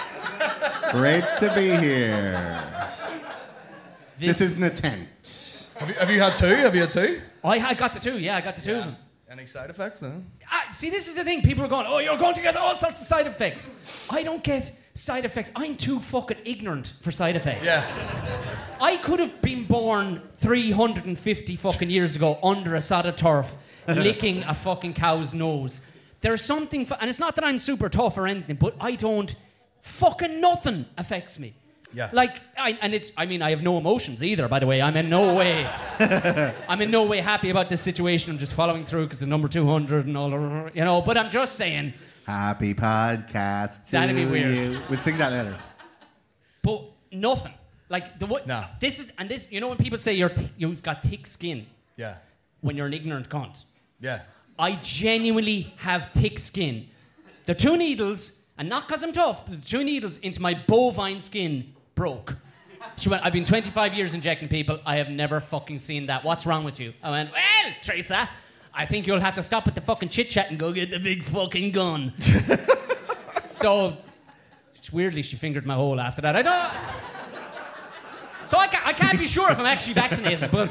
It's great to be here. This isn't a tent. Have you had two? Have you had two? I got the two. Yeah, I got the two of them. Any side effects? Huh? See, this is the thing. People are going, oh, you're going to get all sorts of side effects. I don't get side effects. I'm too fucking ignorant for side effects. Yeah. I could have been born 350 fucking years ago under a sod of turf, licking a fucking cow's nose. There's something, and it's not that I'm super tough or anything, but I don't, fucking nothing affects me. Yeah. Like, I have no emotions either, by the way. I'm in no way happy about this situation. I'm just following through because the number 200 and all, you know, but I'm just saying. Happy podcast to That'd be weird. you. We'll sing that later. But nothing. Like, No. this, you know when people say you've got thick skin Yeah. when you're an ignorant cunt? Yeah. I genuinely have thick skin. The 2 needles, and not because I'm tough, but the 2 needles into my bovine skin broke. She went, I've been 25 years injecting people. I have never fucking seen that. What's wrong with you? I went, well, Teresa, I think you'll have to stop with the fucking chit-chat and go get the big fucking gun. So, weirdly, she fingered my hole after that. I don't... So I can't be sure if I'm actually vaccinated, but...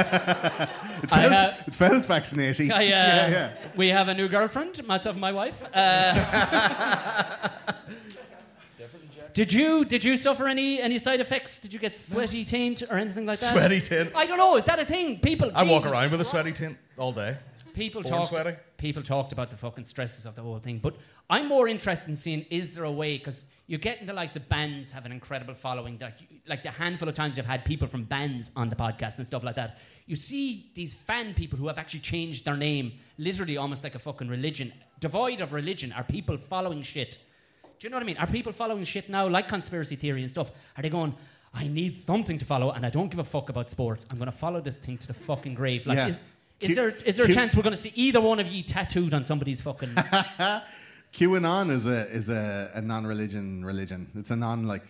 It felt vaccinating. Yeah. We have a new girlfriend, myself and my wife. Did you suffer any side effects? Did you get sweaty taint or anything like that? Sweaty tint. I don't know. Is that a thing? People. I walk Jesus around with a Christ. sweaty tint all day. People Born sweaty. People talked about the fucking stresses of the whole thing, but I'm more interested in seeing, is there a way, because you get in the likes of bands have an incredible following, like the handful of times you've had people from bands on the podcast and stuff like that, you see these fan people who have actually changed their name, literally almost like a fucking religion. Devoid of religion, are people following shit? Do you know what I mean? Are people following shit now, like conspiracy theory and stuff? Are they going, I need something to follow and I don't give a fuck about sports. I'm going to follow this thing to the fucking grave. Like, Yeah. is there a chance we're going to see either one of you tattooed on somebody's fucking... QAnon is a non-religion religion. It's a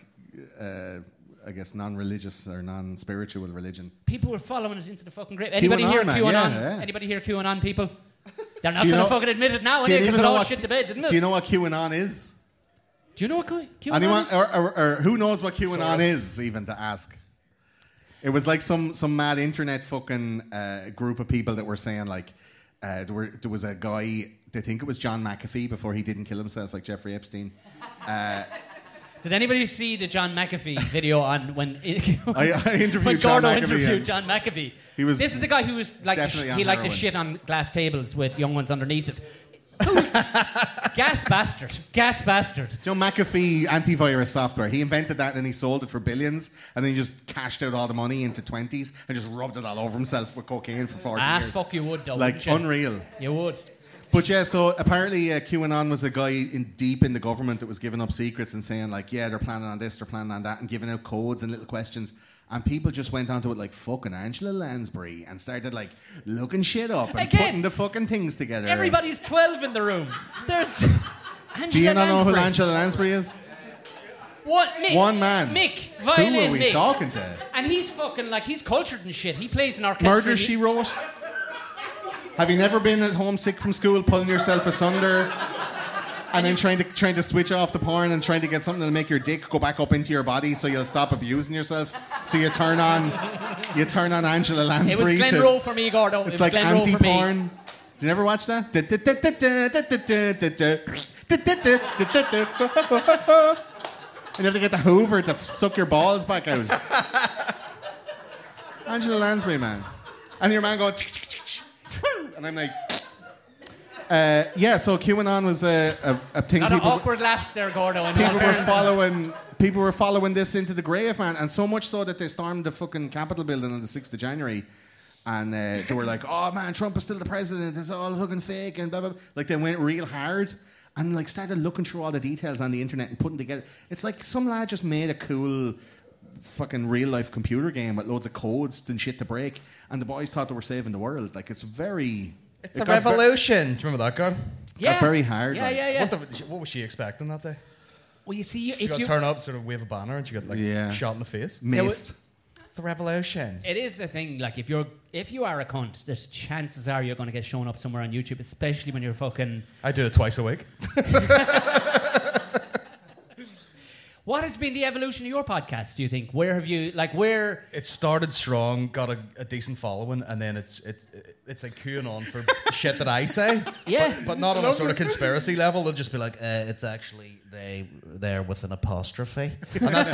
non-religious or non-spiritual religion. People were following it into the fucking grave. Anybody here man, QAnon? yeah. Anybody here QAnon people? They're not Do you going to know- fucking admit it now, Do you because even it know all what- shit to bed, didn't it? Do you know what QAnon is? Do you know what QAnon Anyone is? or who knows what QAnon is, even to ask? It was like some mad internet fucking group of people that were saying like there was a guy, they think it was John McAfee before he didn't kill himself like Jeffrey Epstein. Did anybody see the John McAfee video on when I interviewed when John Gordo McAfee, interviewed and John McAfee? this is the guy who was like definitely on he liked to heroin. shit on glass tables with young ones underneath it. Gas bastard. John McAfee antivirus software. He invented that and he sold it for billions, and then he just cashed out all the money into 20s and just rubbed it all over himself with cocaine for 40 years. Fuck you would though. Like wouldn't you? unreal. You would. But yeah, so apparently QAnon was a guy deep in the government that was giving up secrets and saying like, yeah, they're planning on this, they're planning on that, and giving out codes and little questions. And people just went onto it like fucking Angela Lansbury and started like looking shit up and Again, putting the fucking things together. Everybody's 12 in the room. There's Angela Do you not know who Lansbury. Angela Lansbury is? What? Mick. One man. Mick. Violin Who are we Mick. talking to? And he's fucking like, he's cultured and shit. He plays an orchestra. Murder, She Wrote. Have you never been at home sick from school, pulling yourself asunder, and then trying to switch off the porn and trying to get something to make your dick go back up into your body so you'll stop abusing yourself? So you turn on Angela It was Lansbury Glen to. Rowe for me, Gordo. It It's was like Glen Rowe for me. anti-porn. Did you ever watch that? And you have to get the Hoover to suck your balls back out. Angela Lansbury, man. And your man goes, and I'm like, yeah. So QAnon was a thing. A lot of awkward laughs there, Gordo. In all People were fairness. following this into the grave, man, and so much so that they stormed the fucking Capitol building on the 6th of January, and they were like, "Oh man, Trump is still the president. It's all fucking fake," and blah blah. Like they went real hard and like started looking through all the details on the internet and putting together. It's like some lad just made a cool fucking real life computer game with loads of codes and shit to break, and the boys thought they were saving the world. Like it's very. It's it the got ver- revolution. Do you remember that girl? Yeah. very hard, Yeah, like. yeah, yeah. What was she expecting that day? Well, you see, She if got you... turned up, sort of wave a banner, and she got like Yeah. shot in the face. Maced. It's the revolution. It is a thing, like, if you are a cunt, there's chances are you're going to get shown up somewhere on YouTube, especially when you're fucking... I do it twice a week. What has been the evolution of your podcast, do you think? Where have you, like, where... It started strong, got a decent following, and then it's like queuing on for shit that I say. Yeah. But not on a sort of conspiracy level. They'll just be like, it's actually they're with an apostrophe. And that's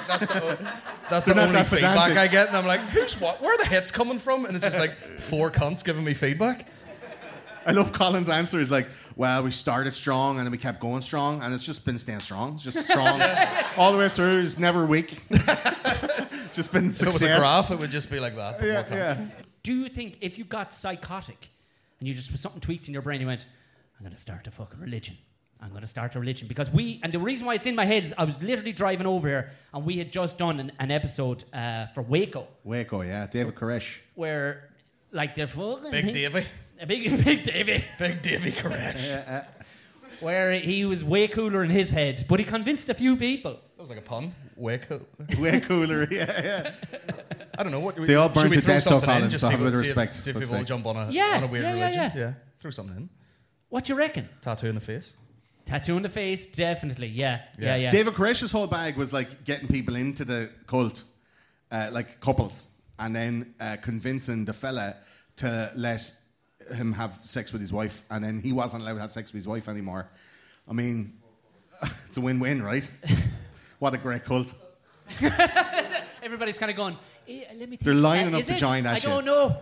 the not only that feedback pedantic. I get. And I'm like, who's what? Where are the hits coming from? And it's just like 4 cunts giving me feedback. I love Colin's answer. Is like, well, we started strong and then we kept going strong, and it's just been staying strong. It's just strong all the way through. It's never weak. It's just been If it success. was a graph, it would just be like that. but more cunts. Yeah. Do you think if you got psychotic and you just was something tweaked in your brain, you went, I'm going to start a fucking religion. I'm going to start a religion. Because and the reason why it's in my head is I was literally driving over here and we had just done an episode for Waco Waco, yeah. David Koresh. where, like, the fucking... Big Davy. Big Davy. Big Davy Koresh. Where he was way cooler in his head, but he convinced a few people. That was like a pun. Waco. Way cooler, yeah. I don't know what. They all should burn we to throw death, though, something in, Colin, just so see have a bit of see respect, see if for people will fuck's jump on a Yeah, weird yeah, religion. yeah. Throw something in. What do you reckon? Tattoo in the face. Tattoo in the face, definitely. Yeah. David Koresh's whole bag was like getting people into the cult, like couples, and then convincing the fella to let him have sex with his wife, and then he wasn't allowed to have sex with his wife anymore. I mean, it's a win-win, right? What a great cult. Everybody's kind of going, let me think. They're lining up Is to it? join that I shit. don't know.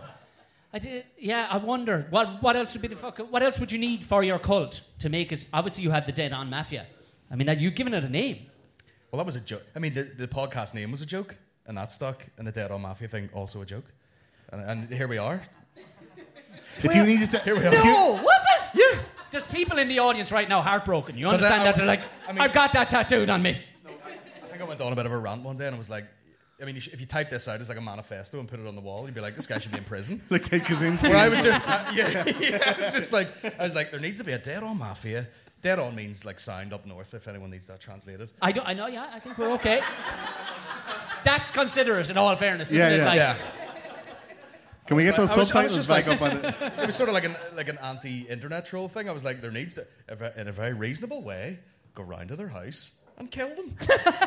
I wonder. What else would be what else would you need for your cult to make it? Obviously, you have the Dead On Mafia. I mean, you've given it a name. Well, that was a joke. I mean, the podcast name was a joke, and that stuck, and the Dead On Mafia thing also a joke, and here we are. If you needed to, Here we are. No, was it? Yeah. There's people in the audience right now heartbroken. You understand that? They're like, I've got that tattooed on me. I think I went on a bit of a rant one day, and I was like, I mean, if you type this out as like a manifesto and put it on the wall, you'd be like, this guy should be in prison. like Ted Kaczynski. Where I was just, I was like, there needs to be a Dead On Mafia. Dead On means like sound up north, if anyone needs that translated. I know, yeah, I think we're okay. That's considerate in all fairness, isn't Yeah, it? yeah. Like, Yeah. Can we get those I was subtitles just back like- up on it? It was sort of like an anti-internet troll thing. I was like, there needs to, in a very reasonable way, go round to their house and kill them.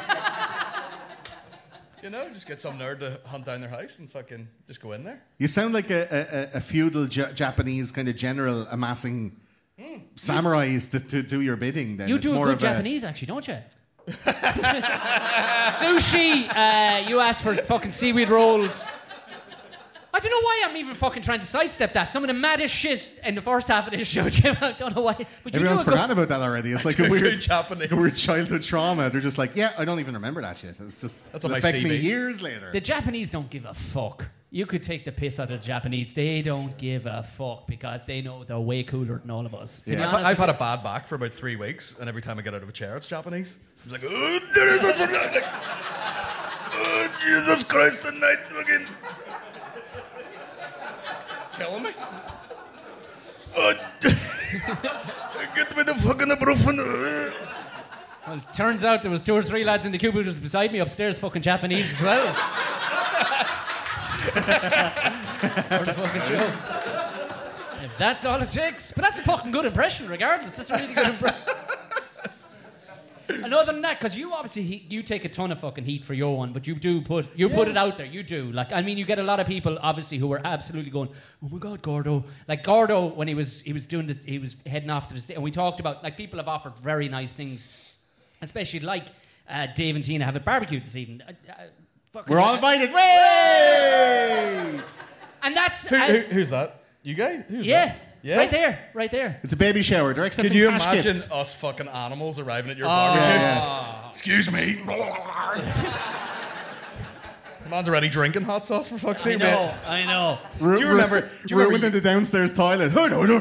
You know, just get some nerd to hunt down their house and fucking just go in there. You sound like a feudal Japanese kind of general amassing samurais to do your bidding. Then You It's do a more good of Japanese, actually, don't you? Sushi, you asked for fucking seaweed rolls. I don't know why I'm even fucking trying to sidestep that. Some of the maddest shit in the first half of this show came out. I don't know why. But you Everyone's do a forgotten about that already. It's like do a a weird good Japanese. a weird childhood trauma. They're just like, yeah, I don't even remember that shit. It's just That's it'll on my affect me CV. years later. The Japanese don't give a fuck. You could take the piss out of the Japanese. They don't give a fuck because they know they're way cooler than all of us. To be honest I've with had a bad back for about 3 weeks, and every time I get out of a chair, it's Japanese. I'm like, oh, there it is. Like, oh, Jesus Christ, the night fucking killing me. Oh, get me the fucking ibuprofen. Well, turns out there was 2 or 3 lads in the cubicles beside me upstairs fucking Japanese as well. For the fucking show. If that's all it takes. But that's a fucking good impression regardless. That's a really good impression. And other than that, because you obviously you take a ton of fucking heat for your one, but you do put it out there. You do. Like, I mean, you get a lot of people obviously who are absolutely going, oh my God, Gordo. Like Gordo, when he was doing this, he was heading off to the state, and we talked about, like, people have offered very nice things, especially like Dave and Tina have a barbecue this evening. We're all invited. Way! And that's Who's that? You guy? Who's yeah, that? Yeah? right there. It's a baby shower. They're accepting Can you cash imagine gifts. us fucking animals arriving at your Oh. barbecue? Yeah, Excuse me. The man's already drinking hot sauce, for fuck's sake, mate. I know. Do you remember? Ruined in the downstairs toilet.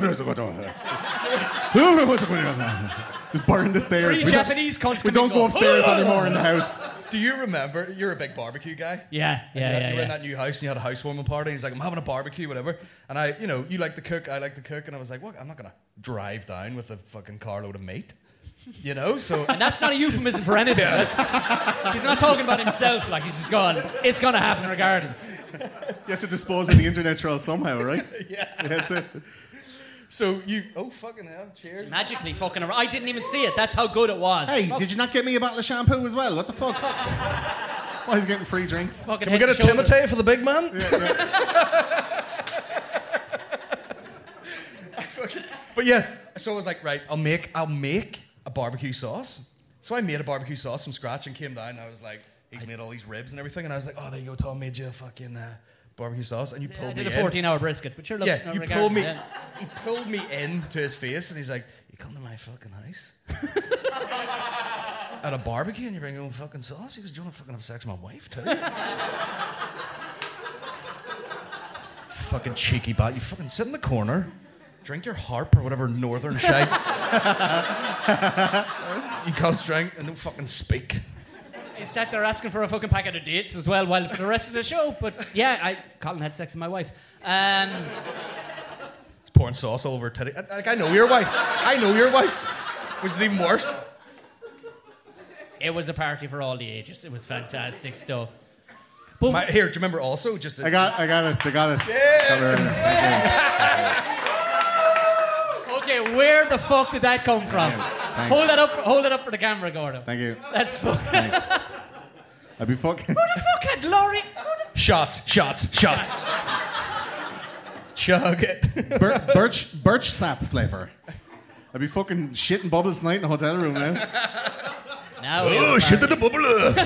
Just burn the stairs. 3 We don't- Japanese cunts We come don't in go and upstairs anymore in the house. Do you remember? You're a big barbecue guy. Yeah. You were in that new house and you had a housewarming party. He's like, I'm having a barbecue, whatever. And you like to cook, I like to cook. And I was like, what? I'm not going to drive down with a fucking carload of meat. You know? So. And that's not a euphemism for anything. He's not talking about himself. Like, he's just going, it's going to happen regardless. You have to dispose of the internet troll somehow, right? Yeah. That's it. So you... Oh, fucking hell. Cheers. Magically fucking around. I didn't even see it. That's how good it was. Hey, Fuck, did you not get me a bottle of shampoo as well? What the fuck? Why is he getting free drinks? fucking Can we get a head and shoulder. Timotei for the big man? But yeah, so I was like, right, I'll make a barbecue sauce. So I made a barbecue sauce from scratch and came down and I was like, he's made all these ribs and everything. And I was like, oh, there you go, Tom made you a fucking barbecue sauce. And you I pulled me did in. a 14-hour brisket, but sure, look, Yeah, no you regard, pulled me. yeah. He pulled me into his face, and he's like, "You come to my fucking house at a barbecue, and you bring your own fucking sauce." He goes, "Do you want to fucking have sex with my wife too?" Fucking cheeky bat! You fucking sit in the corner, drink your harp or whatever northern shite. You can't drink and don't fucking speak. He sat there asking for a fucking packet of dates as well while for the rest of the show. But yeah, Colin had sex with my wife. He's pouring sauce all over her titty. Like, I know your wife. I know your wife. Which is even worse. It was a party for all the ages. It was fantastic stuff. But Here, do you remember also? Just I got it. They got it. okay, where the fuck did that come from? Thanks. Hold it up for the camera, Gordon. Thank you. That's fucking. Thanks. I'd be fucking. Who the fuck had Laurie? Shots. Chug it. Birch sap flavour. I'd be fucking shitting bubbles tonight in the hotel room now. Now Oh, shit in the bubble.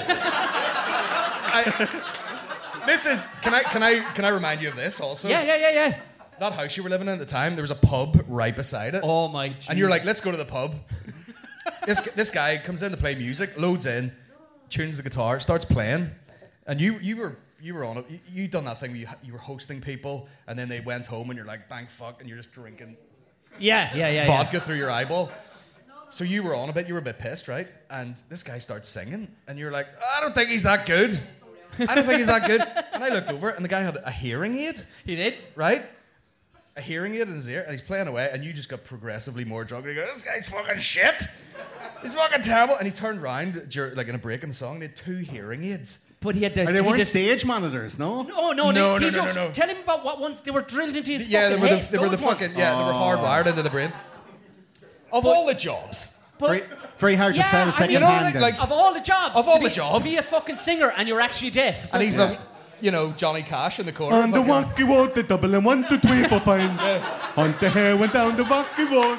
This is. Can I remind you of this also? Yeah. That house you were living in at the time, there was a pub right beside it. Oh my. And you're like, let's go to the pub. This guy comes in to play music, loads in, tunes the guitar, starts playing, and you were on it. You done that thing where you were hosting people, and then they went home, and you're like, thank fuck, and you're just drinking Yeah. vodka through your eyeball. So you were on a bit. You were a bit pissed, right? And this guy starts singing, and you're like, I don't think he's that good. And I looked over, and the guy had a hearing aid. He did. Right? A hearing aid in his ear, and he's playing away, and you just got progressively more drunk. And you go, this guy's fucking shit. He's fucking terrible. And he turned around, like in a break in the song, and he had 2 hearing aids. But he had the. They weren't stage monitors, no? No. No. Tell him about what ones they were drilled into his Yeah, fucking head. they were the those ones. fucking, they were hardwired into the brain. Of all the jobs. But, Very hard to sell and second you know, hand. like- of all the jobs. Of all to the be- jobs. To be a fucking singer and you're actually deaf. And he's like, Johnny Cash in the corner. on the fucking- wacky road, the double and 1, 2, 3, 4, 5. On the hair went down the wacky road.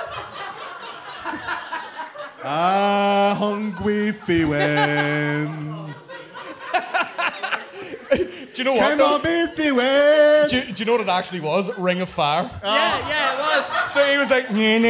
Hungry fe when. Do you know what? Come though? on, Biffy when. Do you know what it actually was? Ring of Fire. Yeah, it was. So he was like,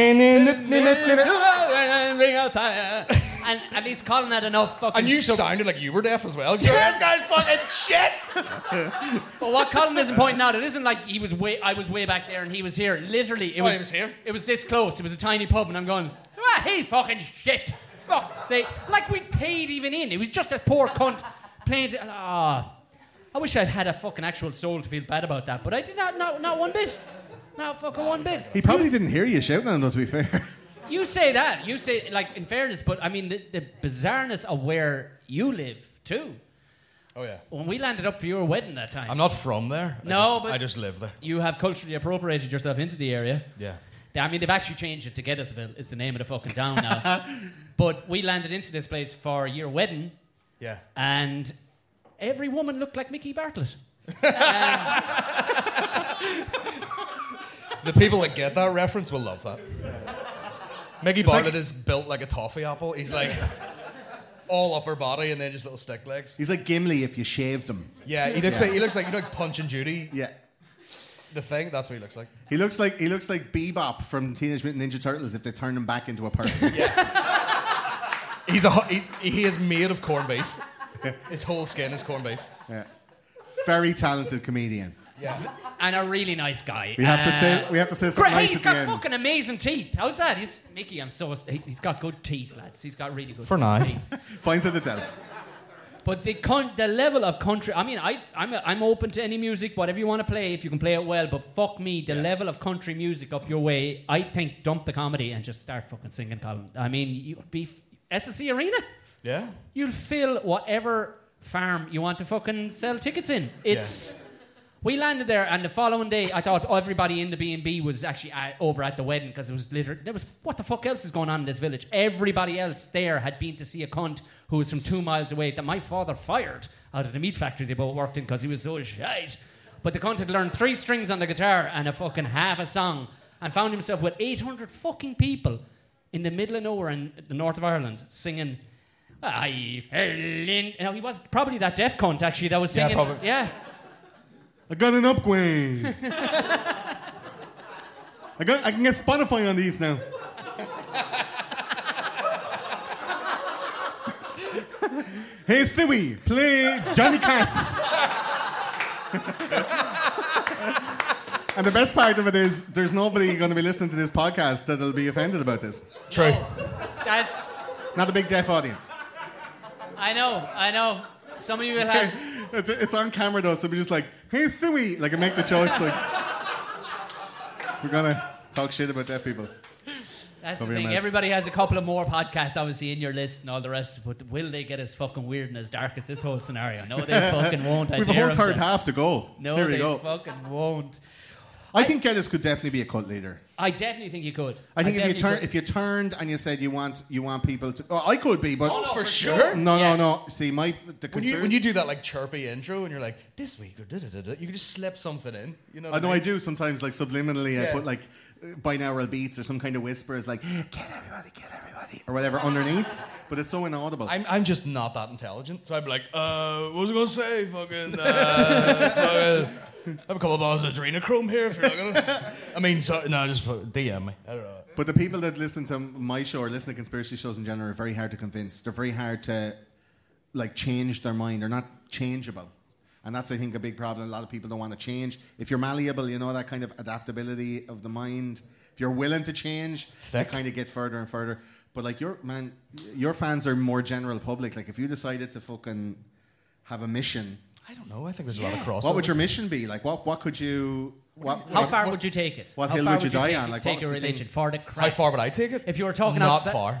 And at least Colin had enough fucking. and you sounded like you were deaf as well. This guy's fucking shit. But what Colin isn't pointing out, it isn't like I was way back there and he was here. Literally, it was. he was here? It was this close. It was a tiny pub, and I'm going, he's fucking shit. Fuck's sake. Like we'd paid even in. It was just a poor cunt playing. I wish I'd had a fucking actual soul to feel bad about that, but I did not one bit. Not fucking one bit. He probably didn't hear you shouting at him, though, to be fair. You say that. You say, like, in fairness, but I mean, the bizarreness of where you live, too. Oh, yeah. When we landed up for your wedding that time, I'm not from there. I just live there. you have culturally appropriated yourself into the area. Yeah. I mean, they've actually changed it to Gettysville, is the name of the fucking town now. But we landed into this place for your wedding, Yeah. and every woman looked like Mickey Bartlett. The people that get that reference will love that. Mickey Bartlett is built like a toffee apple. He's like all upper body and then just little stick legs. He's like Gimli if you shaved him. Yeah, he looks like Punch and Judy. Yeah. The Thing. That's what he looks like. He looks like Bebop from Teenage Mutant Ninja Turtles if they turned him back into a person. He is made of corned beef. His whole skin is corned beef. Yeah. Very talented comedian. Yeah. And a really nice guy. We have to say something nice he's at got the end. fucking amazing teeth. How's that? Mickey, he's got good teeth, lads. He's got really good For now. teeth. Finds at the Delph. But the level of country, I mean, I'm open to any music, whatever you want to play, if you can play it well, but fuck me, the level of country music up your way, I think dump the comedy and just start fucking singing, Colin. I mean, you'd be SSE Arena. We landed there, and the following day, I thought everybody in the B&B was actually over at the wedding because it was literally what the fuck else is going on in this village? Everybody else there had been to see a cunt who was from 2 miles away that my father fired out of the meat factory they both worked in because he was so shite. But the cunt had learned 3 strings on the guitar and a fucking half a song, and found himself with 800 fucking people in the middle of nowhere in the north of Ireland singing. I fell in. You know, he was probably that deaf cunt actually that was singing. Yeah, probably. Yeah. I got an upgrade. I can get Spotify on these now. Hey Siri, play Johnny Cash. And the best part of it is there's nobody going to be listening to this podcast that'll be offended about this. True. That's. Not a big deaf audience. I know. Some of you will have. It's on camera though, so we're just like, hey Siri, like, and make the choice like, we're gonna talk shit about deaf people. That's the Cover your thing. mouth. Everybody has a couple of more podcasts, obviously, in your list and all the rest. But will they get as fucking weird and as dark as this whole scenario? No, they fucking won't. We've a whole third half to go. No, Here we they go. fucking won't. I think Geddes could definitely be a cult leader. I definitely think you could. I think definitely if you turned and you said you want people to, I could be, but no, For for sure. no. See, the When you do that like chirpy intro and you're like, this week or da-da-da-da, you can just slip something in. You know I what know I I mean? do sometimes, like subliminally. I Yeah. put like binaural beats or some kind of whispers, like get everybody, or whatever underneath. But it's so inaudible. I'm just not that intelligent, so I'd be like, what was I gonna say? Fucking, I have a couple of bottles of adrenochrome here if you're looking at it. I mean, just DM me. I don't know. But the people that listen to my show or listen to conspiracy shows in general are very hard to convince. They're very hard to like change their mind. They're not changeable. And that's, I think, a big problem. A lot of people don't want to change. If you're malleable, you know, that kind of adaptability of the mind. If you're willing to change, Thick. you kind of get further and further. But like your fans are more general public. Like if you decided to fucking have a mission, I don't know. I think there's a lot of crossover. what would your mission be? Like what could you? How far would you take it? what How hill far would you die take on? it? Like, take what's your the thing? religion for the How crack. far would I take it? If you were talking not outside- far.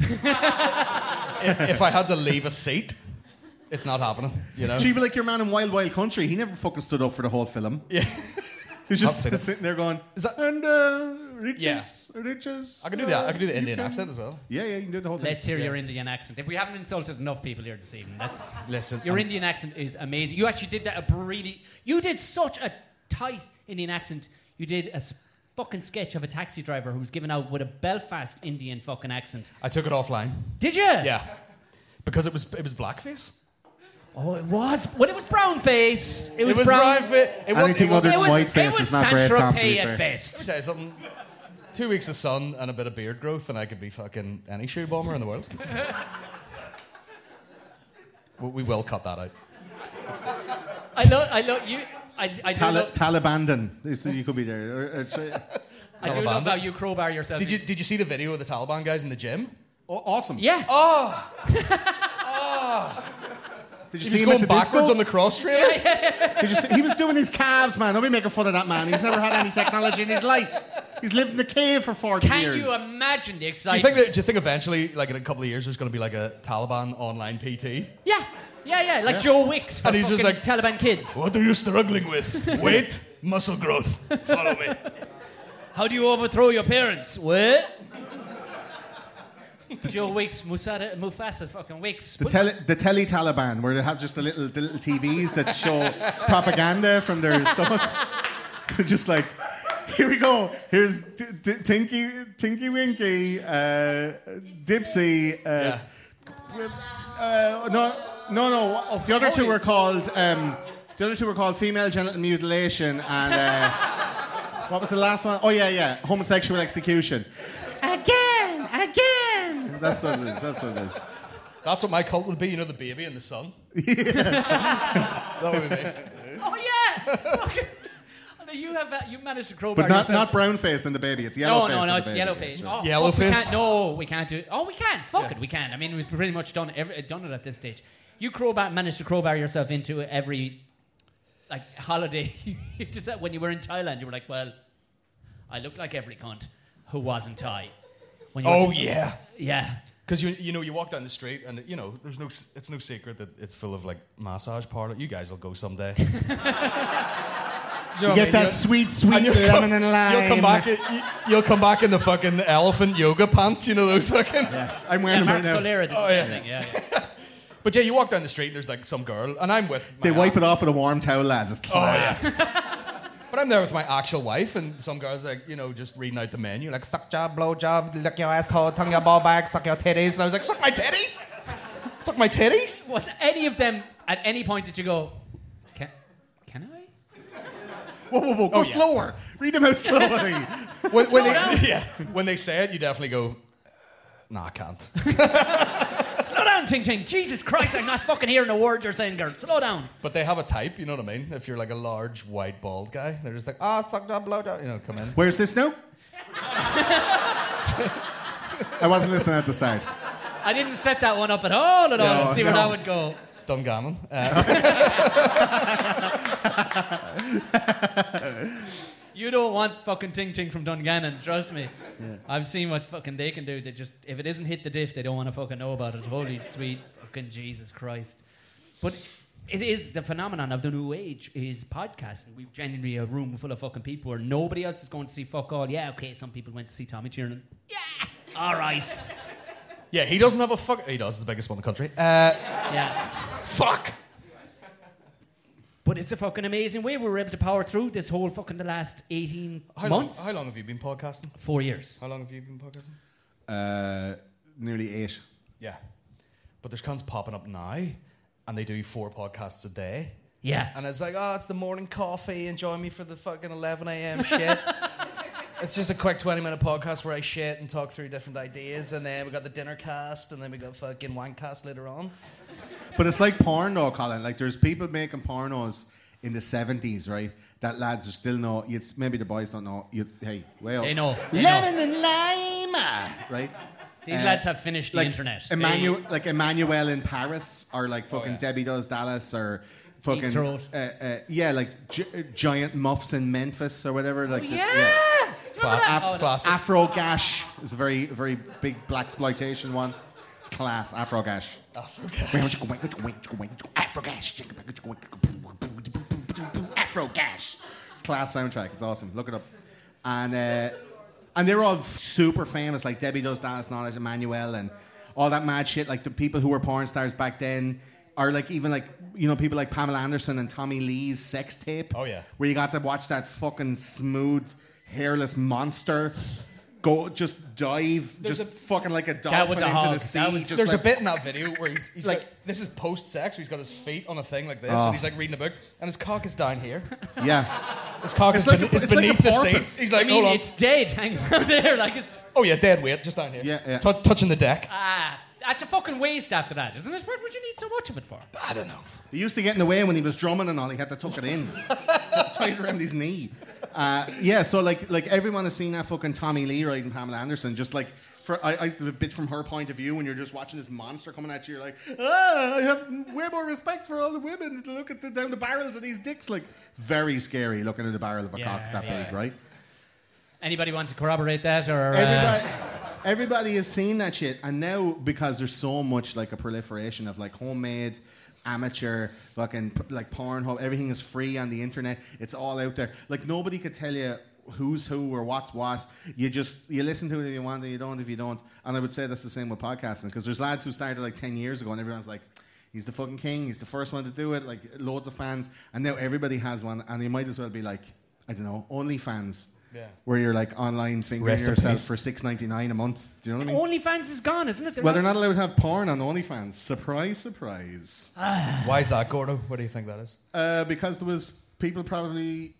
if I had to leave a seat, it's not happening. You know. Gee, but like your man in Wild Wild Country, he never fucking stood up for the whole film. Yeah. He's just Haven't seen it. sitting there going, Is that- riches. I can do that. I can do the Indian accent as well. Yeah, you can do the whole thing. Let's hear your Indian accent. If we haven't insulted enough people here this evening, that's Listen, your Indian accent is amazing. You actually did that you did such a tight Indian accent. You did a fucking sketch of a taxi driver who was given out with a Belfast Indian fucking accent. I took it offline. Did you? Yeah. Because it was blackface. Oh, it was. Well, it was brown face. It was brown face. It was. Anything It was. other It than was, white face it was is not great, Tom, to be Saint-Tropez fair. at best. Let me tell you something. 2 weeks of sun and a bit of beard growth, and I could be fucking any shoe bomber in the world. We will cut that out. I love you. I do love, Taliban. So you could be there. I do love how you crowbar yourself. Did you see the video of the Taliban guys in the gym? Awesome. Yeah. Did you He see was him going at the backwards disco? on the cross trainer. Did you see, he was doing his calves, man. Don't be making fun of that man. He's never had any technology in his life. He's lived in the cave for 40 Can years. you imagine the Do you excitement? think eventually, like in a couple of years, there's going to be like a Taliban online PT? Yeah. Like Joe Wicks for And he's just fucking like- Taliban kids. What are you struggling with? Weight, muscle growth. Follow me. How do you overthrow your parents? What? Joe Wicks, Mufasa fucking Wicks. The telly Taliban, where it has just the little TVs that show propaganda from their stomachs. Just like, here we go. Here's Tinky Winky, Dipsy. No. The other two were called. The other two were called female genital mutilation and. What was the last one? Oh yeah, homosexual execution. Again. That's what it is. That's what my cult would be. You know, the baby and the sun. That would be me. Oh yeah. You managed to crowbar But yourself. not brown face in the baby. It's yellow face. No, in the it's baby. yellow face. Oh, Yellow fuck, we face? can't. We can't do it. Oh, we can. Fuck it, we can. I mean, we've pretty much done it at this stage. You managed to crowbar yourself into every like holiday. You just when you were in Thailand, you were like, well, I look like every cunt who wasn't Thai. When you were Yeah. yeah. Because you walk down the street and it's no secret that it's full of like massage parlor. You guys will go someday. Do you know You what I get mean? that You'll- sweet and you'll lemon and lime. You'll come back in the fucking elephant yoga pants, you know those fucking. I'm Yeah, wearing them Mark right now. Solera did Oh, the yeah. same thing. Yeah. But yeah, you walk down the street and there's like some girl, and I'm with. They wipe it off with a warm towel, lads. It's class. But I'm there with my actual wife, and some girls like, you know, just reading out the menu, like suck job, blow job, lick your asshole, tongue your ball bag, suck your titties, and I was like, suck my titties, suck my titties. Was any of them at any point did you go, can I? Whoa. Go slower. Read them out slowly. When down. when they say it, you definitely go, nah, I can't. Slow down, Ting Ting. Jesus Christ, I'm not fucking hearing a word you're saying, girl. Slow down. But they have a type, you know what I mean? If you're like a large, white, bald guy, they're just like, suck job, blow job, you know, come in. Where's this now? I wasn't listening at the start. I didn't set that one up at all to see where that would go. Dungannon. You don't want fucking Ting Ting from Dungannon, trust me. I've seen what fucking they can do. They just, if it isn't hit the diff, they don't want to fucking know about it. Holy sweet fucking Jesus Christ. But it is the phenomenon of the new age is podcasting. We've genuinely a room full of fucking people where nobody else is going to see fuck all. Yeah, okay, some people went to see Tommy Tiernan. Yeah, all right. Yeah, he doesn't have a fuck. He does, the biggest one in the country. Yeah. Fuck. But it's a fucking amazing way we were able to power through this whole fucking the last 18 months. How long have you been podcasting? 4 years. How long have you been podcasting? Nearly 8. Yeah. But there's cunts popping up now, and they do 4 podcasts a day. Yeah. And it's like, it's the morning coffee, and join me for the fucking 11 a.m. shit. It's just a quick 20-minute podcast where I shit and talk through different ideas, and then we got the dinner cast, and then we got fucking wank cast later on. But it's like porn though, Colin. Like there's people making pornos in the 70s, right? That lads are still know. Maybe the boys don't know. Hey, way up. They know. Lemon and lime, right? These lads have finished the internet. Emmanuel in Paris, or like fucking Debbie Does Dallas, or fucking Deep Throat. Giant Muffs in Memphis or whatever. Like Classic. Afro Gash is a very very big black exploitation one. It's class. Afro Gash. Afro Gash. It's class soundtrack. It's awesome. Look it up. And they're all super famous, like Debbie Does Dallas and all that, Emmanuel and all that mad shit. Like the people who were porn stars back then, or like even like, you know, people like Pamela Anderson and Tommy Lee's sex tape. Oh yeah. Where you got to watch that fucking smooth, hairless monster go just dive, fucking like a dolphin was a into hog. the sea. That was- just There's like, a bit in that video where he's Like- got, this is post-sex, where he's got his feet on a thing like this, and he's like reading a book, and his cock is down here. yeah. His cock is, like is it's like beneath a the porpoise. seat. He's like, I mean, hold on. it's dead hanging out there. Like it's. Oh yeah, dead weight, just down here. Yeah. Touching the deck. That's a fucking waste after that, isn't it? What would you need so much of it for? I don't know. He used to get in the way when he was drumming and all. He had to tuck it in, had to tie it around his knee. So like everyone has seen that fucking Tommy Lee riding Pamela Anderson. Just like I a bit from her point of view, when you're just watching this monster coming at you, you're like, I have way more respect for all the women to look at down the barrels of these dicks. Like very scary looking at the barrel of a cock that big, right? Anybody want to corroborate that or? Everybody has seen that shit, and now because there's so much like a proliferation of like homemade, amateur, fucking like Pornhub, everything is free on the internet. It's all out there. Like nobody could tell you who's who or what's what. You listen to it if you want, and you don't if you don't. And I would say that's the same with podcasting, because there's lads who started like 10 years ago, and everyone's like, he's the fucking king. He's the first one to do it. Like loads of fans, and now everybody has one, and you might as well be like, I don't know, OnlyFans. Yeah. Where you're like online fingering Rest in yourself peace. for $6.99 a month. Do you know what I mean? OnlyFans is gone, isn't it? Well, they're not allowed to have porn on OnlyFans. Surprise, surprise. Why is that, Gordo? What do you think that is? Because there was people probably...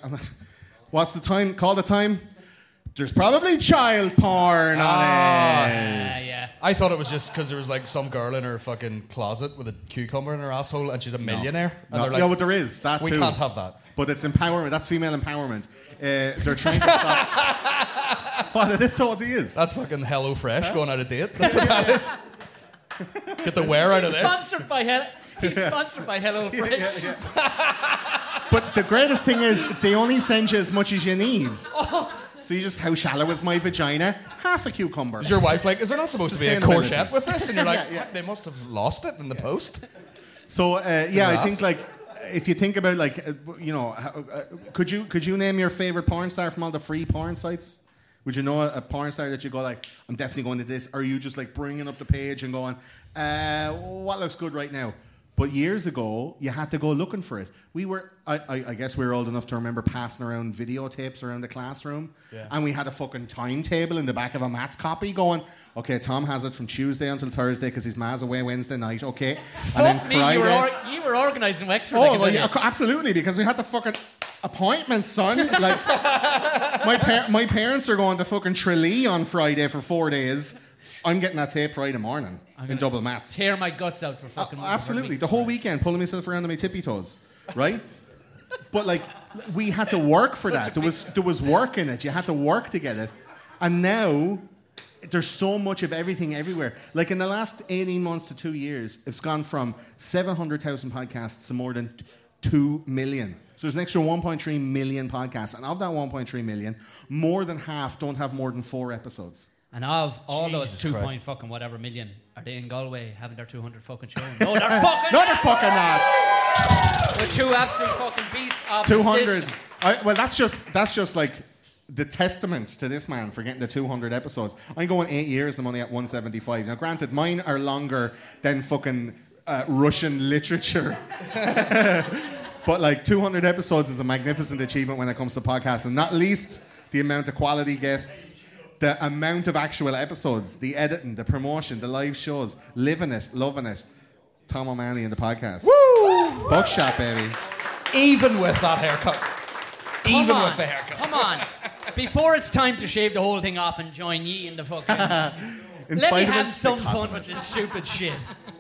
what's the time? Call the time? There's probably child porn on it. Yeah. I thought it was just because there was like some girl in her fucking closet with a cucumber in her asshole, and she's a millionaire. And they're like, but there is. That we too. can't have that. But it's empowerment. That's female empowerment. They're trying to stop... What it totally is. That's fucking Hello Fresh going out of date. That's what that is. Get the wear out of this. He's sponsored by Hello Fresh. But the greatest thing is they only send you as much as you need. So you just, how shallow is my vagina? Half a cucumber. Is your wife like, is there not supposed to be a Sustainability. courgette with this? And you're like, Yeah. what? They must have lost it in the post. So I think like if you think about like, could you name your favorite porn star from all the free porn sites? Would you know a porn star that you go like, I'm definitely going to this? Or are you just like bringing up the page and going, what looks good right now? But years ago, you had to go looking for it. I guess we were old enough to remember passing around videotapes around the classroom. Yeah. And we had a fucking timetable in the back of a maths copy going, okay, Tom has it from Tuesday until Thursday because his ma's away Wednesday night, okay? Fuck and then me, Friday... you were organising Wexford. Oh, well, yeah, absolutely, because we had the fucking appointments, son. Like, my parents are going to fucking Tralee on Friday for 4 days. I'm getting that tape Friday morning in double maths. Tear my guts out for fucking... absolutely. The whole weekend, pulling myself around on my tippy toes, right? But, like, we had to work for that. There was work in it. You had to work to get it. And now, there's so much of everything everywhere. Like, in the last 18 months to 2 years, it's gone from 700,000 podcasts to more than 2 million. So there's an extra 1.3 million podcasts. And of that 1.3 million, more than half don't have more than 4 episodes. And of all Jesus those 2 Christ. point fucking whatever million, are they in Galway having their 200 fucking show? No, they're fucking No, they're fucking not. with 2 absolute fucking beats of 200. the system. Well, that's just like the testament to this man for getting the 200 episodes. I'm going 8 years. I'm only at 175. Now, granted, mine are longer than fucking Russian literature. But like 200 episodes is a magnificent achievement when it comes to podcasts, and not least the amount of quality guests. The amount of actual episodes, the editing, the promotion, the live shows, living it, loving it. Tom O'Malley in the podcast. Woo! Buckshot, baby. Even with that haircut. Even with the haircut. Come on. Before it's time to shave the whole thing off and join ye in the fucking... In Let me spite of have it, some because fun of with it. this stupid shit.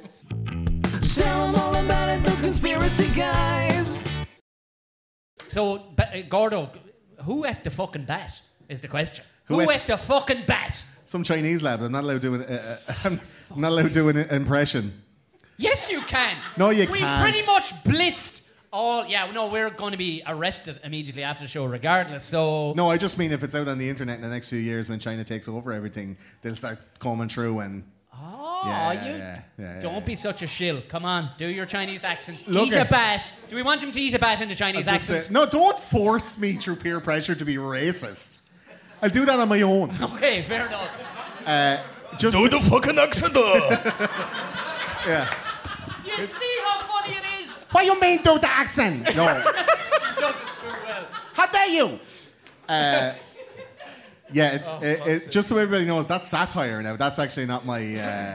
Tell them all about it, those conspiracy guys. So, Gordo, who ate the fucking bat is the question. Who Who ate- ate the fucking bat? Some Chinese lad. I'm not allowed to do I'm not allowed to do an impression. Yes, you can. No, you we can't. pretty much blitzed all... Yeah, no, we're going to be arrested immediately after the show regardless, so... No, I just mean if it's out on the internet in the next few years when China takes over everything, they'll start combing through and... Oh, don't be such a shill. Come on, do your Chinese accent. Look Eat a at- bat. Do we want him to eat a bat in the Chinese I'll just accent? say- no, don't force me through peer pressure to be racist. I'll do that on my own. Okay, fair enough. Just Do the fucking accent. yeah. You see how funny it is? What you mean do the accent? No. He does it too well. How dare you? Yeah, it's just so everybody knows, that's satire now. That's actually not my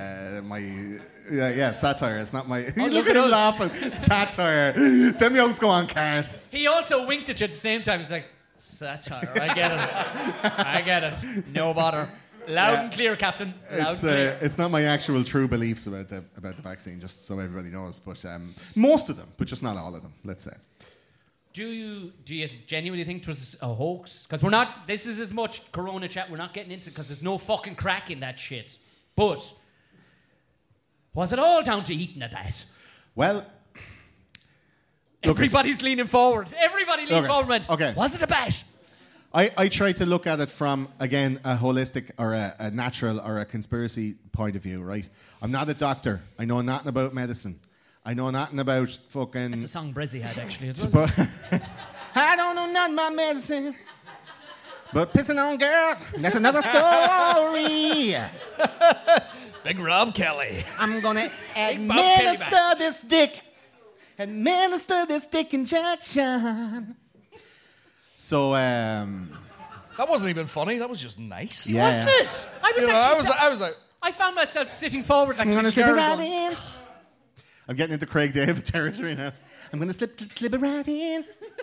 satire. It's not my. look Look at at him us. laughing. Satire. Them jokes go on cars. He also winked at you at the same time. He's like, satire. I get it. I get it. No bother. Loud and clear, Captain. Loud and clear. It's not my actual true beliefs about the vaccine, just so everybody knows. But most of them, but just not all of them. Let's say. Do you genuinely think it was a hoax? Because we're not. This is as much Corona chat. We're not getting into because there's no fucking crack in that shit. But was it all down to eating a bat? Well, Everybody's leaning forward. Everybody leaned Okay. forward and went, Okay. was it a bat? I try to look at it from, again, a holistic or a natural or a conspiracy point of view, right? I'm not a doctor. I know nothing about medicine. I know nothing about fucking... It's a song Brizzy had, actually, as well. I don't know nothing about medicine. But pissing on girls, that's another story. Big Rob Kelly. I'm gonna Bob Kelly administer this dick. Administer this dick injection. So, That wasn't even funny. That was just nice. yeah. Wasn't it? I was like, I found myself sitting forward like I'm a gonna slip girl it right going, in. I'm getting into Craig David territory now. I'm gonna slip it right in.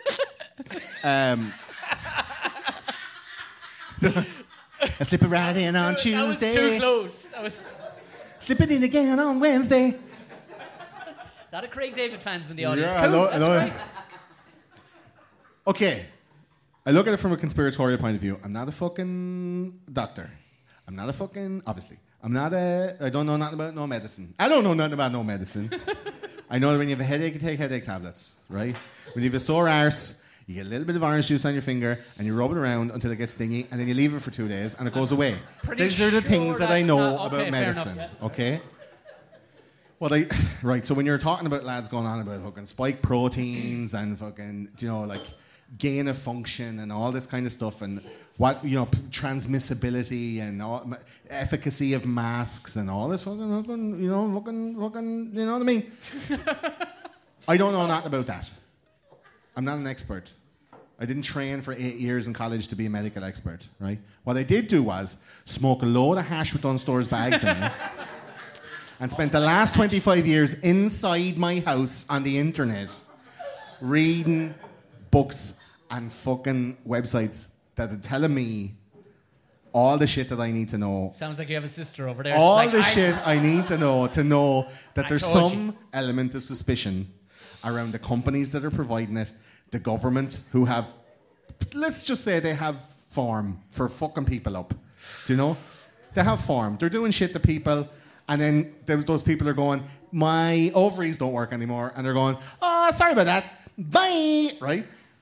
I slip it right in on Tuesday. That was too close. That was... Slip it in again on Wednesday. A lot of Craig David fans in the audience. Yeah, Cool, I that's know it. right. Okay. I look at it from a conspiratorial point of view. I'm not a fucking doctor. I'm not a fucking, obviously. I don't know nothing about no medicine. I don't know nothing about no medicine. I know that when you have a headache, you take headache tablets, right? When you have a sore arse, you get a little bit of orange juice on your finger and you rub it around until it gets stingy and then you leave it for 2 days and it goes away. Pretty These are the sure things that I that's know not- okay, about fair medicine, enough, yeah. okay? Well, right. So when you're talking about lads going on about fucking spike proteins and fucking, you know, like gain of function and all this kind of stuff, and what, you know, transmissibility and efficacy of masks and all this fucking, you know what I mean? I don't know nothing about that. I'm not an expert. I didn't train for 8 years in college to be a medical expert, right? What I did do was smoke a load of hash with Dunstores bags in it and spent the last 25 years inside my house on the internet reading books and fucking websites that are telling me all the shit that I need to know. Sounds like you have a sister over there. All like, the shit I need to know that there's told some element of suspicion around the companies that are providing it, the government who have, let's just say they have form for fucking people up. Do you know? They have form. They're doing shit to people, and then those people are going, my ovaries don't work anymore, and they're going, oh, sorry about that, bye, right?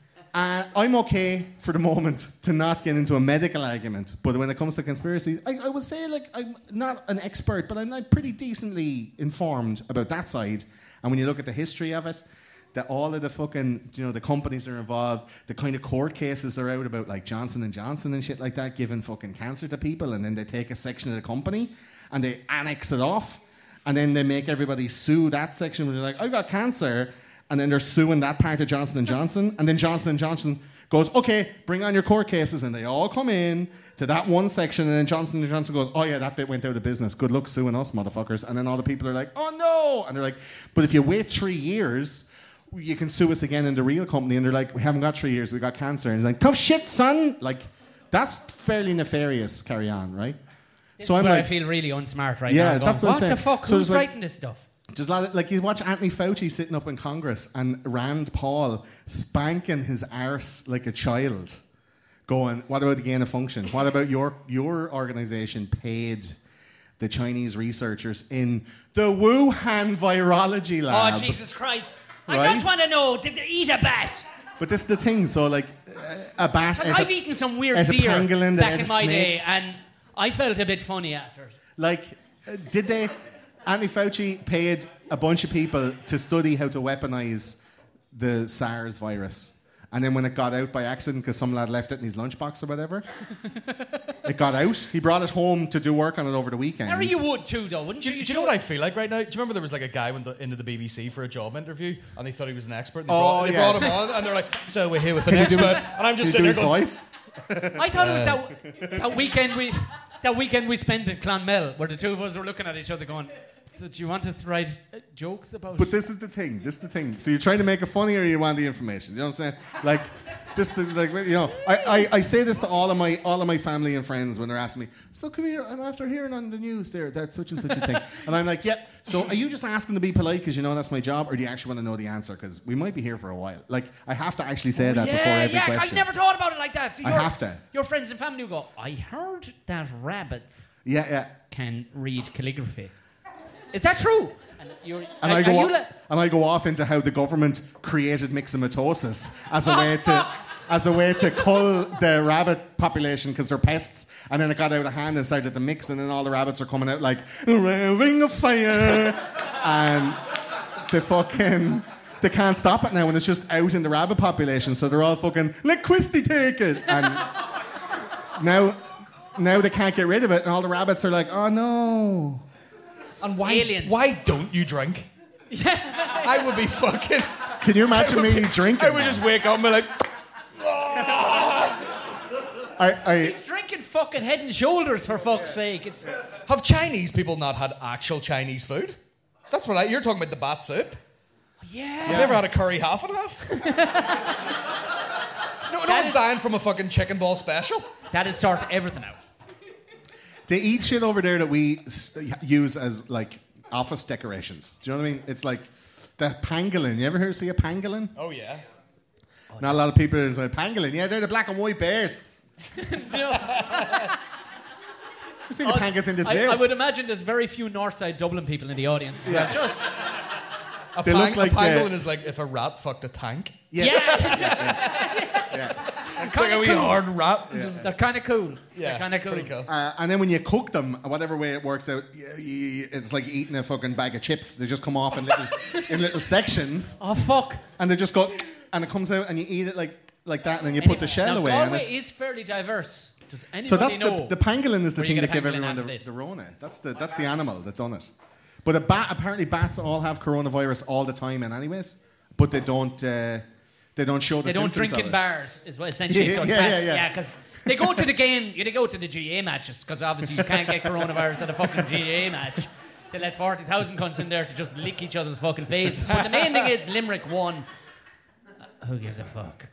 I'm okay for the moment to not get into a medical argument, but when it comes to conspiracy, I would say, like, I'm not an expert, but I'm like pretty decently informed about that side. And when you look at the history of it, that all of the fucking, you know, the companies are involved, the kind of court cases are out about, like Johnson & Johnson and shit like that, giving fucking cancer to people, and then they take a section of the company and they annex it off, and then they make everybody sue that section where they're like, I've got cancer, and then they're suing that part of Johnson & Johnson, and then Johnson & Johnson goes, okay, bring on your court cases, and they all come in to that one section, and then Johnson & Johnson goes, oh yeah, that bit went out of business, good luck suing us, motherfuckers. And then all the people are like, oh no, and they're like, but if you wait 3 years, you can sue us again in the real company. And they're like, we haven't got 3 years, we got cancer. And he's like, tough shit, son. Like, that's fairly nefarious, carry on, right? This so is I'm where like, I feel really unsmart right now. yeah, I'm going, that's what I'm saying. What the fuck? So Who's there's, like, writing this stuff? Just a lot of, like, you watch Anthony Fauci sitting up in Congress and Rand Paul spanking his arse like a child, going, what about the gain of function? What about your organisation paid the Chinese researchers in the Wuhan virology lab? Oh, Jesus Christ. Right? I just want to know, did they eat a bat? But this is the thing, so, like, a bat... I've eaten some weird ate a deer pangolin, back ate in a my snake. day, and I felt a bit funny after it. Like, did they... Anthony Fauci paid a bunch of people to study how to weaponize the SARS virus. And then when it got out by accident, because some lad left it in his lunchbox or whatever, it got out. He brought it home to do work on it over the weekend. Harry, you would too, though, wouldn't Do you? you know what I feel like right now? Do you remember there was like a guy went into the BBC for a job interview and they thought he was an expert and they brought him on and they're like, so we're here with an Can you do expert. his- And I'm just Can you sitting do there his going, voice? I thought it was that weekend we spent at Clonmel, where the two of us were looking at each other going, so do you want us to write jokes about... But this is the thing. So you're trying to make it funny or you want the information? You know what I'm saying? Like, I say this to all of my family and friends when they're asking me, so come here, I'm after hearing on the news there that such and such a thing. And I'm like, yeah, so are you just asking to be polite because you know that's my job, or do you actually want to know the answer? Because we might be here for a while. Like, I have to actually say that before every question. I never thought about it like that. I have to. Your friends and family will go, I heard that rabbits Yeah. can read calligraphy. Is that true? And I go off into how the government created myxomatosis as a way to cull the rabbit population because they're pests, and then it got out of hand and started to mix, and then all the rabbits are coming out like ring of fire, and they can't stop it now, and it's just out in the rabbit population, so they're all fucking let Christy take it, and now they can't get rid of it, and all the rabbits are like, oh no. and why Aliens. why don't you drink? I would be fucking... Can you imagine me drinking? I would just wake up and be like... He's drinking fucking Head and Shoulders, for fuck's sake. It's... Have Chinese people not had actual Chinese food? That's what you're talking about, the bat soup. Yeah. Have you ever had a curry half and half? No one's dying from a fucking chicken ball special. That'd sort everything out. They eat shit over there that we use as, like, office decorations. Do you know what I mean? It's like the pangolin. You ever see a pangolin? Oh, yeah. Not a lot of people are like, pangolin. Yeah, they're the black and white bears. No. You see the pangolins in this video? I would imagine there's very few Northside Dublin people in the audience. Yeah. Just... They look like a pangolin is like if a rat fucked a tank. Yeah. Yeah. Yeah. It's like a wee hard rat. Just- They're kind of cool. yeah, They're kind of cool. pretty cool. And then when you cook them, whatever way it works out, it's like eating a fucking bag of chips. They just come off in little sections, Oh fuck! and they just go, and it comes out, and you eat it like that, and then you put the shell now, away. Galway And it's, is fairly diverse. Does anybody so that's know? the pangolin is the where you thing get that a gave pangolin everyone after this? the Rona. That's the animal that done it. But apparently bats all have coronavirus all the time, and anyways, but they don't show the They don't symptoms drink of in it. bars, is what essentially. Yeah, so yeah, yeah. because they go to the game. They go to the GA matches because obviously you can't get coronavirus at a fucking GA match. They let 40,000 cunts in there to just lick each other's fucking faces. But the main thing is Limerick won. Who gives a fuck?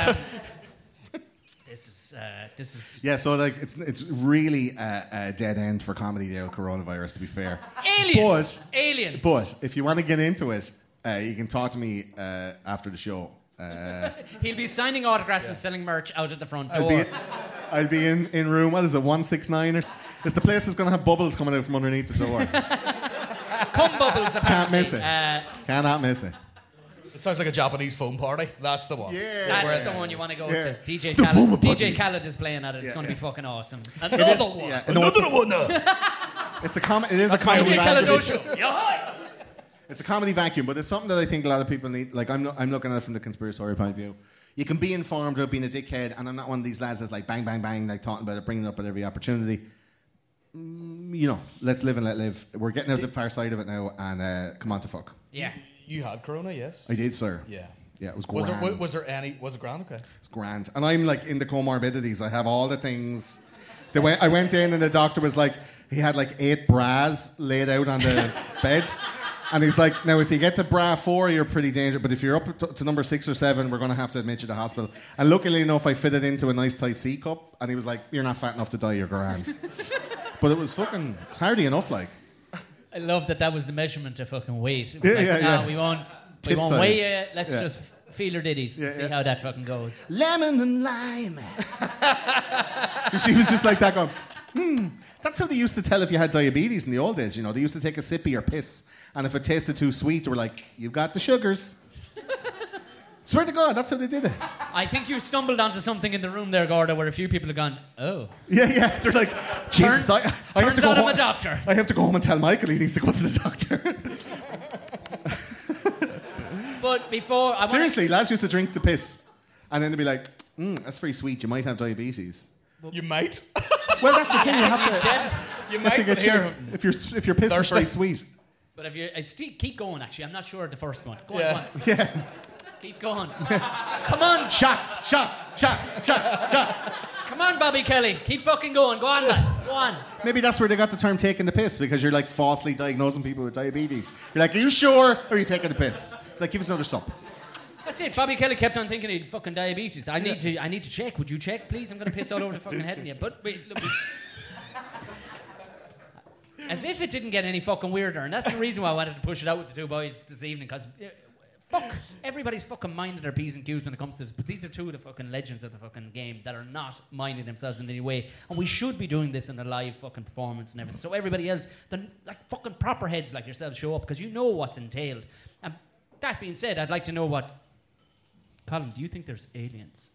This is Yeah, so like it's really a dead end for comedy there with coronavirus. To be fair, aliens. Aliens. But if you want to get into it, you can talk to me after the show. He'll be signing autographs and selling merch out at the front door. I'll be in room. What is it? 169. It's the place that's going to have bubbles coming out from underneath the door. Cum bubbles. Apparently. Can't miss it. Cannot miss it. It sounds like a Japanese phone party. That's the one. That's the one you want to go Yeah. to. DJ The Khaled. former party. DJ Khaled is playing at it. It's Yeah, going to yeah. be fucking awesome. It Another is, one. yeah. No, it's a comedy DJ Khaled vacuum. show. Yeah. It's a comedy vacuum, but it's something that I think a lot of people need. Like I'm looking at it from the conspiracy point of view. You can be informed without being a dickhead, and I'm not one of these lads that's like bang, bang, bang, like talking about it, bringing it up at every opportunity. Let's live and let live. We're getting out the far side of it now, and come on to fuck. Yeah. You had corona, yes? I did, sir. Yeah. Yeah, it was Was grand. was it grand? Okay. It's grand. And I'm like in the comorbidities. I have all the things. I went in and the doctor was like, he had like 8 bras laid out on the bed. And he's like, now if you get to bra 4, you're pretty dangerous. But if you're up to number 6 or 7, we're going to have to admit you to hospital. And luckily enough, I fitted into a nice tight C cup. And he was like, you're not fat enough to die, you're grand. But it was fucking, it's hardy enough, like. I love that was the measurement of fucking weight. It was Yeah, like, yeah, yeah. We won't Tit weigh size. you. Let's Yeah. just feel your ditties and see how that fucking goes. Lemon and lime. She was just like that going, That's how they used to tell if you had diabetes in the old days, you know. They used to take a sip of your piss, and if it tasted too sweet, they were like, you've got the sugars. Swear to God, that's how they did it. I think you stumbled onto something in the room there, Gorda, where a few people have gone, oh. Yeah, they're like, Jesus, I have turns to go out I'm home. a doctor. I have to go home and tell Michael he needs to go to the doctor. But before, I want Seriously, lads used to drink the piss, and then they'd be like, that's very sweet, you might have diabetes. You might. Well, that's the thing, you have to... You You have to might get but here. checked if your piss is Thirsty. very sweet. But if you keep going, actually, I'm not sure of the first one. Go Yeah. on. Yeah. Keep going. Come on. Shots. Come on, Bobby Kelly. Keep fucking going. Go on, man. Go on. Maybe that's where they got the term taking the piss, because you're like falsely diagnosing people with diabetes. You're like, are you sure, or are you taking the piss? It's like, give us another stop. That's it. Bobby Kelly kept on thinking he'd fucking diabetes. I need to check. Would you check, please? I'm going to piss all over the fucking head in you. But wait, look. As if it didn't get any fucking weirder. And that's the reason why I wanted to push it out with the two boys this evening, because fuck, everybody's fucking minding their P's and Q's when it comes to this. But these are two of the fucking legends of the fucking game that are not minding themselves in any way. And we should be doing this in a live fucking performance and everything. So everybody else, the like fucking proper heads like yourselves show up, because you know what's entailed. And that being said, I'd like to know what... Colin, do you think there's aliens?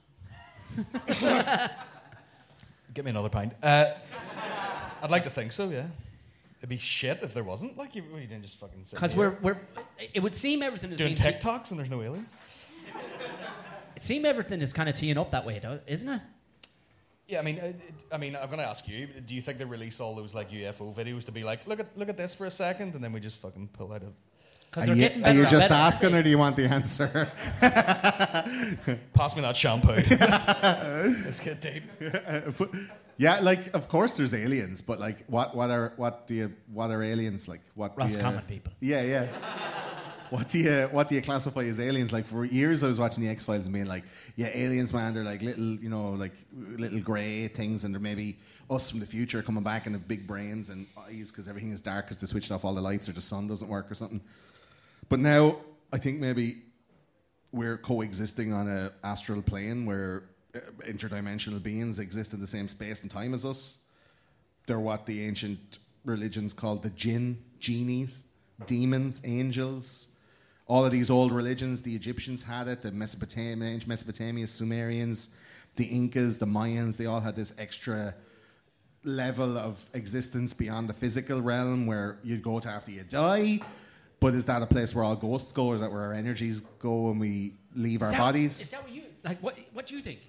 Give me another pint. I'd like to think so, yeah. It'd be shit if there wasn't. Like, you didn't just fucking sit Because here it would seem everything is doing being TikToks and there's no aliens. It seems everything is kind of teeing up that way, isn't it? Yeah, I mean, I'm going to ask you. Do you think they release all those like UFO videos to be like, look at this for a second, and then we just fucking pull out a... Because Are they're you, getting are better you and just better, asking, aren't or do you want the answer? Pass me that shampoo. Let's get deep. Yeah, like, of course there's aliens, but like, what are aliens like? What Roscommon people. Yeah. What do you classify as aliens? Like, for years I was watching the X-Files and being like, yeah, aliens, man, they're like little grey things, and they're maybe us from the future coming back and have big brains and eyes because everything is dark because they switched off all the lights or the sun doesn't work or something. But now I think maybe we're coexisting on an astral plane where interdimensional beings exist in the same space and time as us. They're what the ancient religions called the jinn, genies, demons, angels. All of these old religions, the Egyptians had it, the ancient Mesopotamia, Sumerians, the Incas, the Mayans, they all had this extra level of existence beyond the physical realm where you'd go to after you die. But is that a place where all ghosts go, or is that where our energies go when we leave our bodies? Is that what you like? What do you think?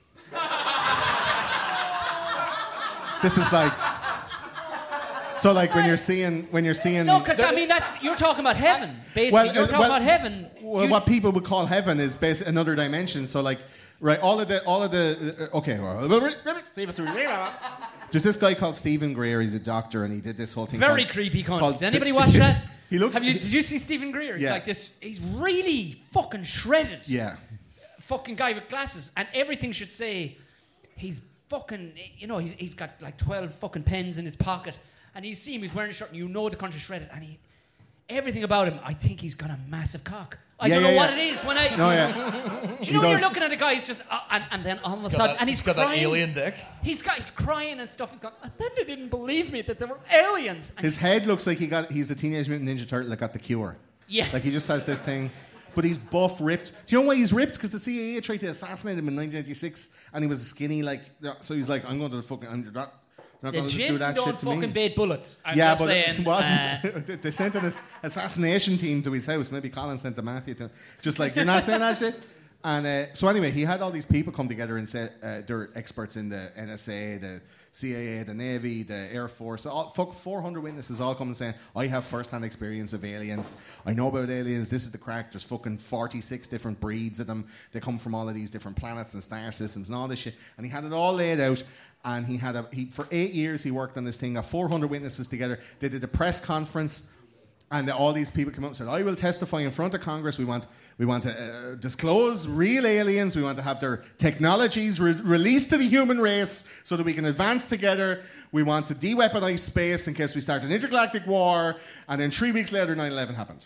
This is like, so like when you're seeing No, because I mean you're talking about heaven. Basically, you're talking about heaven. Well, what people would call heaven is basically another dimension. So like, right, all of the okay. There's this guy called Stephen Greer. He's a doctor, and he did this whole thing. Very creepy cunt. Did anybody watch that? He looks. Did you see Stephen Greer? He's like this. He's really fucking shredded. Yeah. Fucking guy with glasses, and everything should say he's fucking. You know, he's got like 12 fucking pens in his pocket, and you see him. He's wearing a shirt, and you know the country's shredded, and everything about him. I think he's got a massive cock. I don't know what it is when I. No, yeah. Do you know when you're looking at a guy? He's just and then all of a sudden, and he's got crying. that alien dick. He's crying and stuff. He's gone. And then they didn't believe me that there were aliens. And his head looks like he's the Teenage Mutant Ninja Turtle that got the cure. Yeah. Like he just has this thing. But he's buff, ripped. Do you know why he's ripped? Because the CIA tried to assassinate him in 1986, and he was skinny. Like, so he's like, I'm going to the fucking. I'm not going to do that shit to me. fucking bait bullets. I'm yeah, just but saying, it wasn't. They sent an assassination team to his house. Maybe Colin sent the mafia to him. Just like, you're not saying that shit? And so anyway, he had all these people come together and say they're experts in the NSA, the CIA, the Navy, the Air Force. 400 witnesses all come and saying, I have first-hand experience of aliens. I know about aliens. This is the crack. There's fucking 46 different breeds of them. They come from all of these different planets and star systems and all this shit. And he had it all laid out. And for 8 years he worked on this thing. Got 400 witnesses together. They did a press conference. And all these people came up and said, I will testify in front of Congress. We want to disclose real aliens. We want to have their technologies released to the human race so that we can advance together. We want to de-weaponize space in case we start an intergalactic war. And then 3 weeks later, 9/11 happened.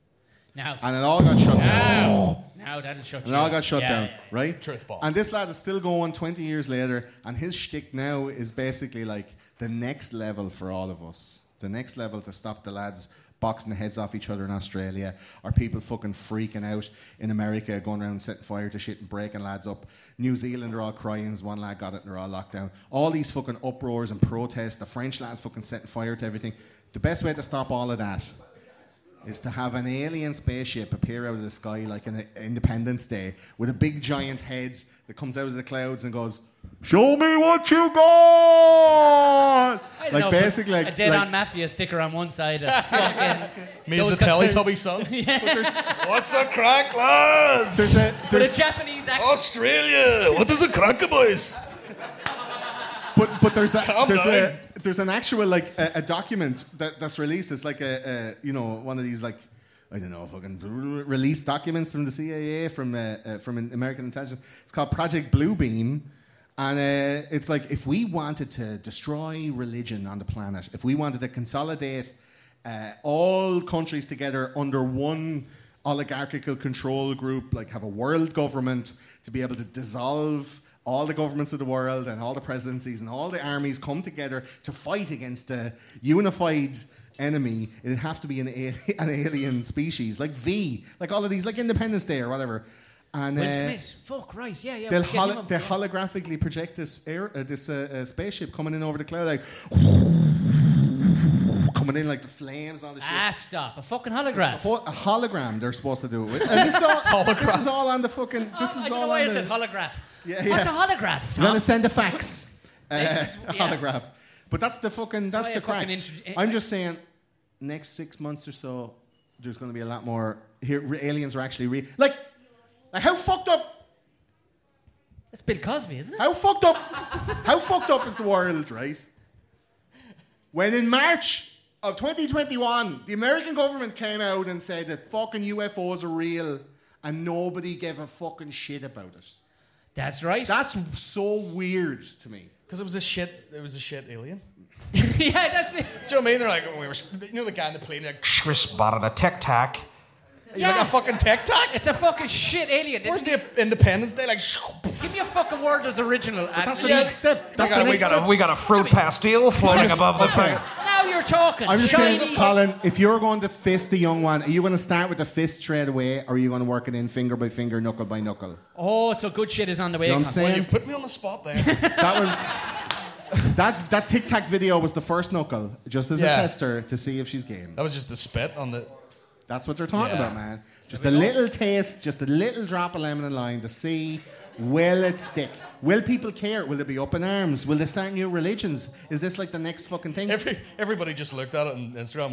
And it all got shut down. Now that'll shut down. It all got shut down, right? Truth bomb. And this lad is still going 20 years later. And his shtick now is basically like the next level for all of us. The next level to stop the lads boxing the heads off each other in Australia, or people fucking freaking out in America, going around setting fire to shit and breaking lads up. New Zealand are all crying, one lad got it and they're all locked down. All these fucking uproars and protests, the French lads fucking setting fire to everything. The best way to stop all of that is to have an alien spaceship appear out of the sky like an Independence Day with a big giant head that comes out of the clouds and goes, show me what you got! Like basically like a dead-on mafia sticker on one side, a fucking me as the Teletubby son. Yeah. What's a crack, lads? There's a Japanese accent. Australia, what is a crack, boys? But there's an actual like a document that's released. It's like one of these like, I don't know, fucking release documents from the CIA, from American intelligence. It's called Project Bluebeam. And it's like, if we wanted to destroy religion on the planet, if we wanted to consolidate all countries together under one oligarchical control group, like have a world government to be able to dissolve all the governments of the world and all the presidencies and all the armies come together to fight against a unified enemy, it'd have to be an alien species, like like all of these, like Independence Day or whatever. And Will Smith, fuck right, yeah. They'll holographically project this spaceship coming in over the cloud, like coming in like the flames, all the shit. Stop! A fucking holograph. A hologram. They're supposed to do it with. And this is all on the fucking. This is all. Why on is the, it holograph? Yeah. What's a holograph? Tom? You're gonna send a fax. Yeah. Holograph. But that's the fucking. That's the crack. I'm just saying, next 6 months or so, there's going to be a lot more. Here, aliens are actually real. Like how fucked up? That's Bill Cosby, isn't it? How fucked up? How fucked up is the world, right? When in March of 2021, the American government came out and said that fucking UFOs are real, and nobody gave a fucking shit about it. That's right. That's so weird to me. Because it was a shit alien. Yeah, that's it. Do you know what I mean? They're like, the guy in the plane, like, we spotted a Tic Tac. Yeah. Like a fucking Tic Tac? It's a fucking shit alien. Where's the Independence Day? Like, give me a fucking word that's original. But that's the next step. We got a fruit pastille floating above the thing. Now you're talking. I'm just shiny. saying, Colin, if you're going to fist a young one, are you going to start with the fist straight away, or are you going to work it in finger by finger, knuckle by knuckle? Oh, so good shit is on the way. You know what I'm Con. saying? Well, you've put me on the spot there. That was... That Tic Tac video was the first knuckle, just as a tester to see if she's game. That was just the spit on the... That's what they're talking Yeah. about, man. Just a little taste, just a little drop of lemon and lime to see, will it stick? Will people care? Will they be up in arms? Will they start new religions? Is this like the next fucking thing? Everybody just looked at it on Instagram and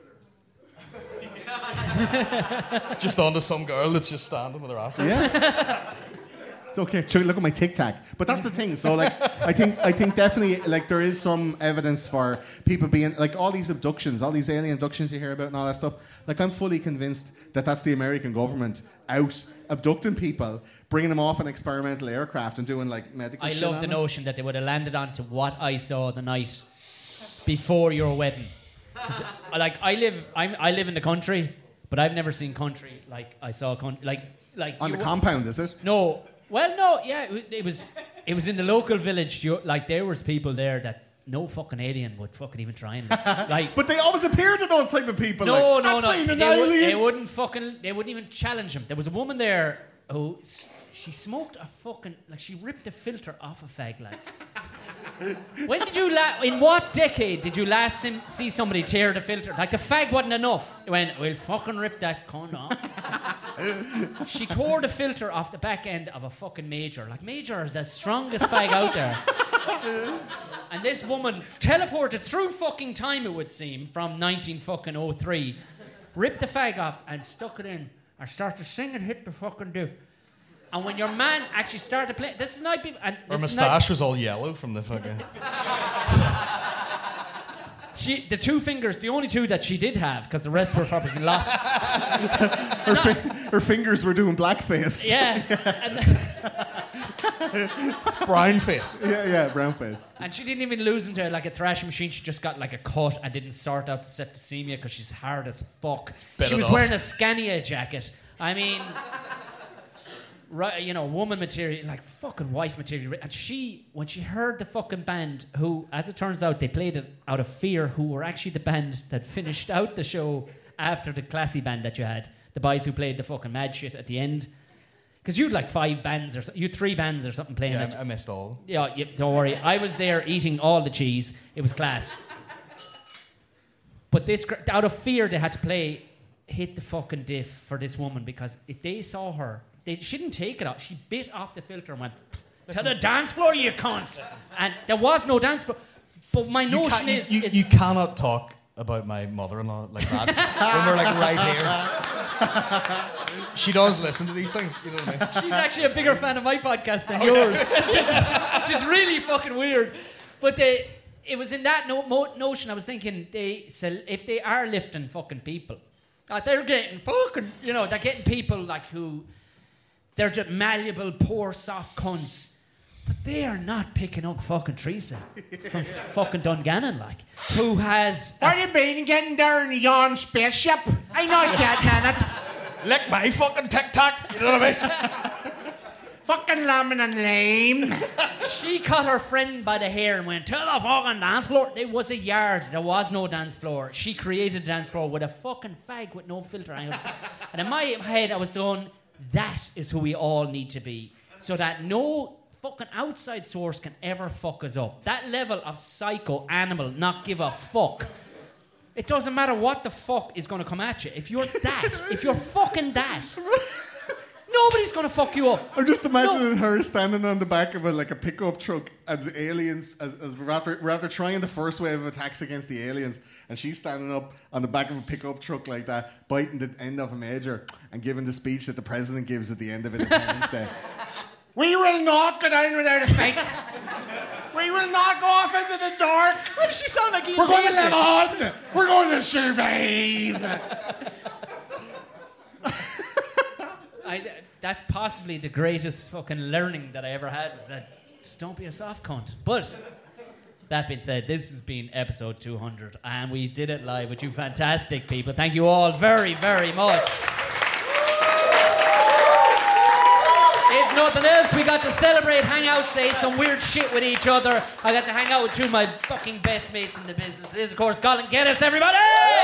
went... just onto some girl that's just standing with her ass out. Yeah. It's okay. Sure, look at my Tic Tac. But that's the thing. So, like, I think definitely, like, there is some evidence for people being, like, all these abductions, all these alien abductions you hear about and all that stuff. Like, I'm fully convinced that that's the American government out abducting people, bringing them off an experimental aircraft and doing, like, medical shit. I love on the them. notion that they would have landed onto what I saw the night before your wedding. 'Cause, like, I live in the country, but I've never seen country like I saw like On the compound, is it? No. Well, no, yeah, it was in the local village. Like, there was people there that no fucking alien would fucking even try and like. But they always appear to those type of people. No, like, no, I've no. seen an They alien. wouldn't even challenge him. There was a woman there who she smoked a fucking, like, she ripped the filter off a fag, lads. When did you in what decade did you last see somebody tear the filter? Like, the fag wasn't enough. He went, we'll fucking rip that cunt off. She tore the filter off the back end of a fucking Major. Like, Major is the strongest fag out there. And this woman teleported through fucking time, it would seem, from 1903, ripped the fag off and stuck it in and started singing, hit the fucking diff. And when your man actually started playing, this is not people. And Her this is moustache was all yellow from the fucking... the two fingers, the only two that she did have, because the rest were probably lost. Her fingers were doing blackface. Yeah. brown face. Yeah, brown face. And she didn't even lose into like a thrashing machine. She just got like a cut and didn't sort out septicemia because she's hard as fuck. She was wearing a Scania jacket. I mean, right, you know, woman material, like fucking wife material. And she, when she heard the fucking band, who, as it turns out, they played it out of fear, who were actually the band that finished out the show after the classy band that you had. The boys who played the fucking mad shit at the end. Because you'd like 5 bands or you 3 bands or something playing. Yeah, I missed all. Yeah, don't worry. I was there eating all the cheese. It was class. But this, out of fear, they had to hit the fucking diff for this woman, because if they saw her, she didn't take it out. She bit off the filter and went, to the dance floor, you cunt. And there was no dance floor. But my notion is... You cannot talk about my mother-in-law like that when we're like right here. She does listen to these things, you know what I mean? She's actually a bigger fan of my podcast than yours. Which is really fucking weird. But it was in that notion I was thinking, if they are lifting fucking people, they're getting fucking, you know, they're getting people like who, they're just malleable, poor, soft cunts. But they are not picking up fucking Teresa from fucking Dungannon, like, who has... What have you been getting there in a yawn spaceship? I'm not getting on it. Lick my fucking tic-tac, you know what I mean? Fucking lemon and lime. She caught her friend by the hair and went, to the fucking dance floor. There was a yard. There was no dance floor. She created a dance floor with a fucking fag with no filter. And in my head, I was going, that is who we all need to be. So that no fucking outside source can ever fuck us up. That level of psycho animal, not give a fuck. It doesn't matter what the fuck is going to come at you. If you're fucking that, nobody's going to fuck you up. I'm just imagining her standing on the back of a pickup truck as the aliens, as we're after trying the first wave of attacks against the aliens, and she's standing up on the back of a pickup truck like that, biting the end of a major and giving the speech that the president gives at the end of Independence Day. We will not go down without a fight. We will not go off into the dark. Why does she sound like Ian We're going to Paisley? live on. We're going to survive. That's possibly the greatest fucking learning that I ever had, was that just don't be a soft cunt. But that being said, this has been episode 200, and we did it live with you fantastic people. Thank you all very, very much. If If nothing else, we got to celebrate, hang out, say some weird shit with each other. I got to hang out with two of my fucking best mates in the business. It is, of course, Colin Geddes, everybody!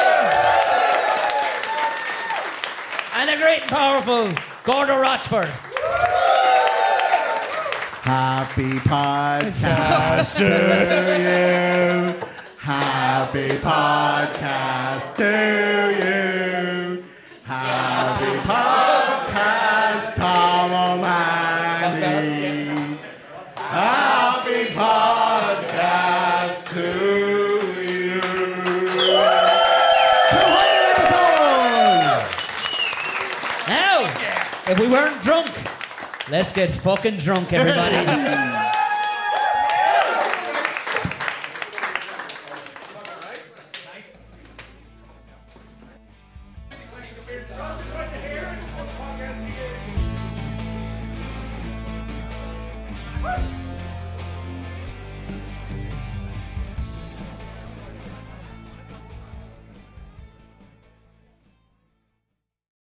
And the great and powerful Gordo Rochford. Happy podcast to you. Happy podcast to you. Happy podcast, Tom O'Malley. Happy podcast to you. 200 episodes! Now, if we weren't drunk, let's get fucking drunk, everybody.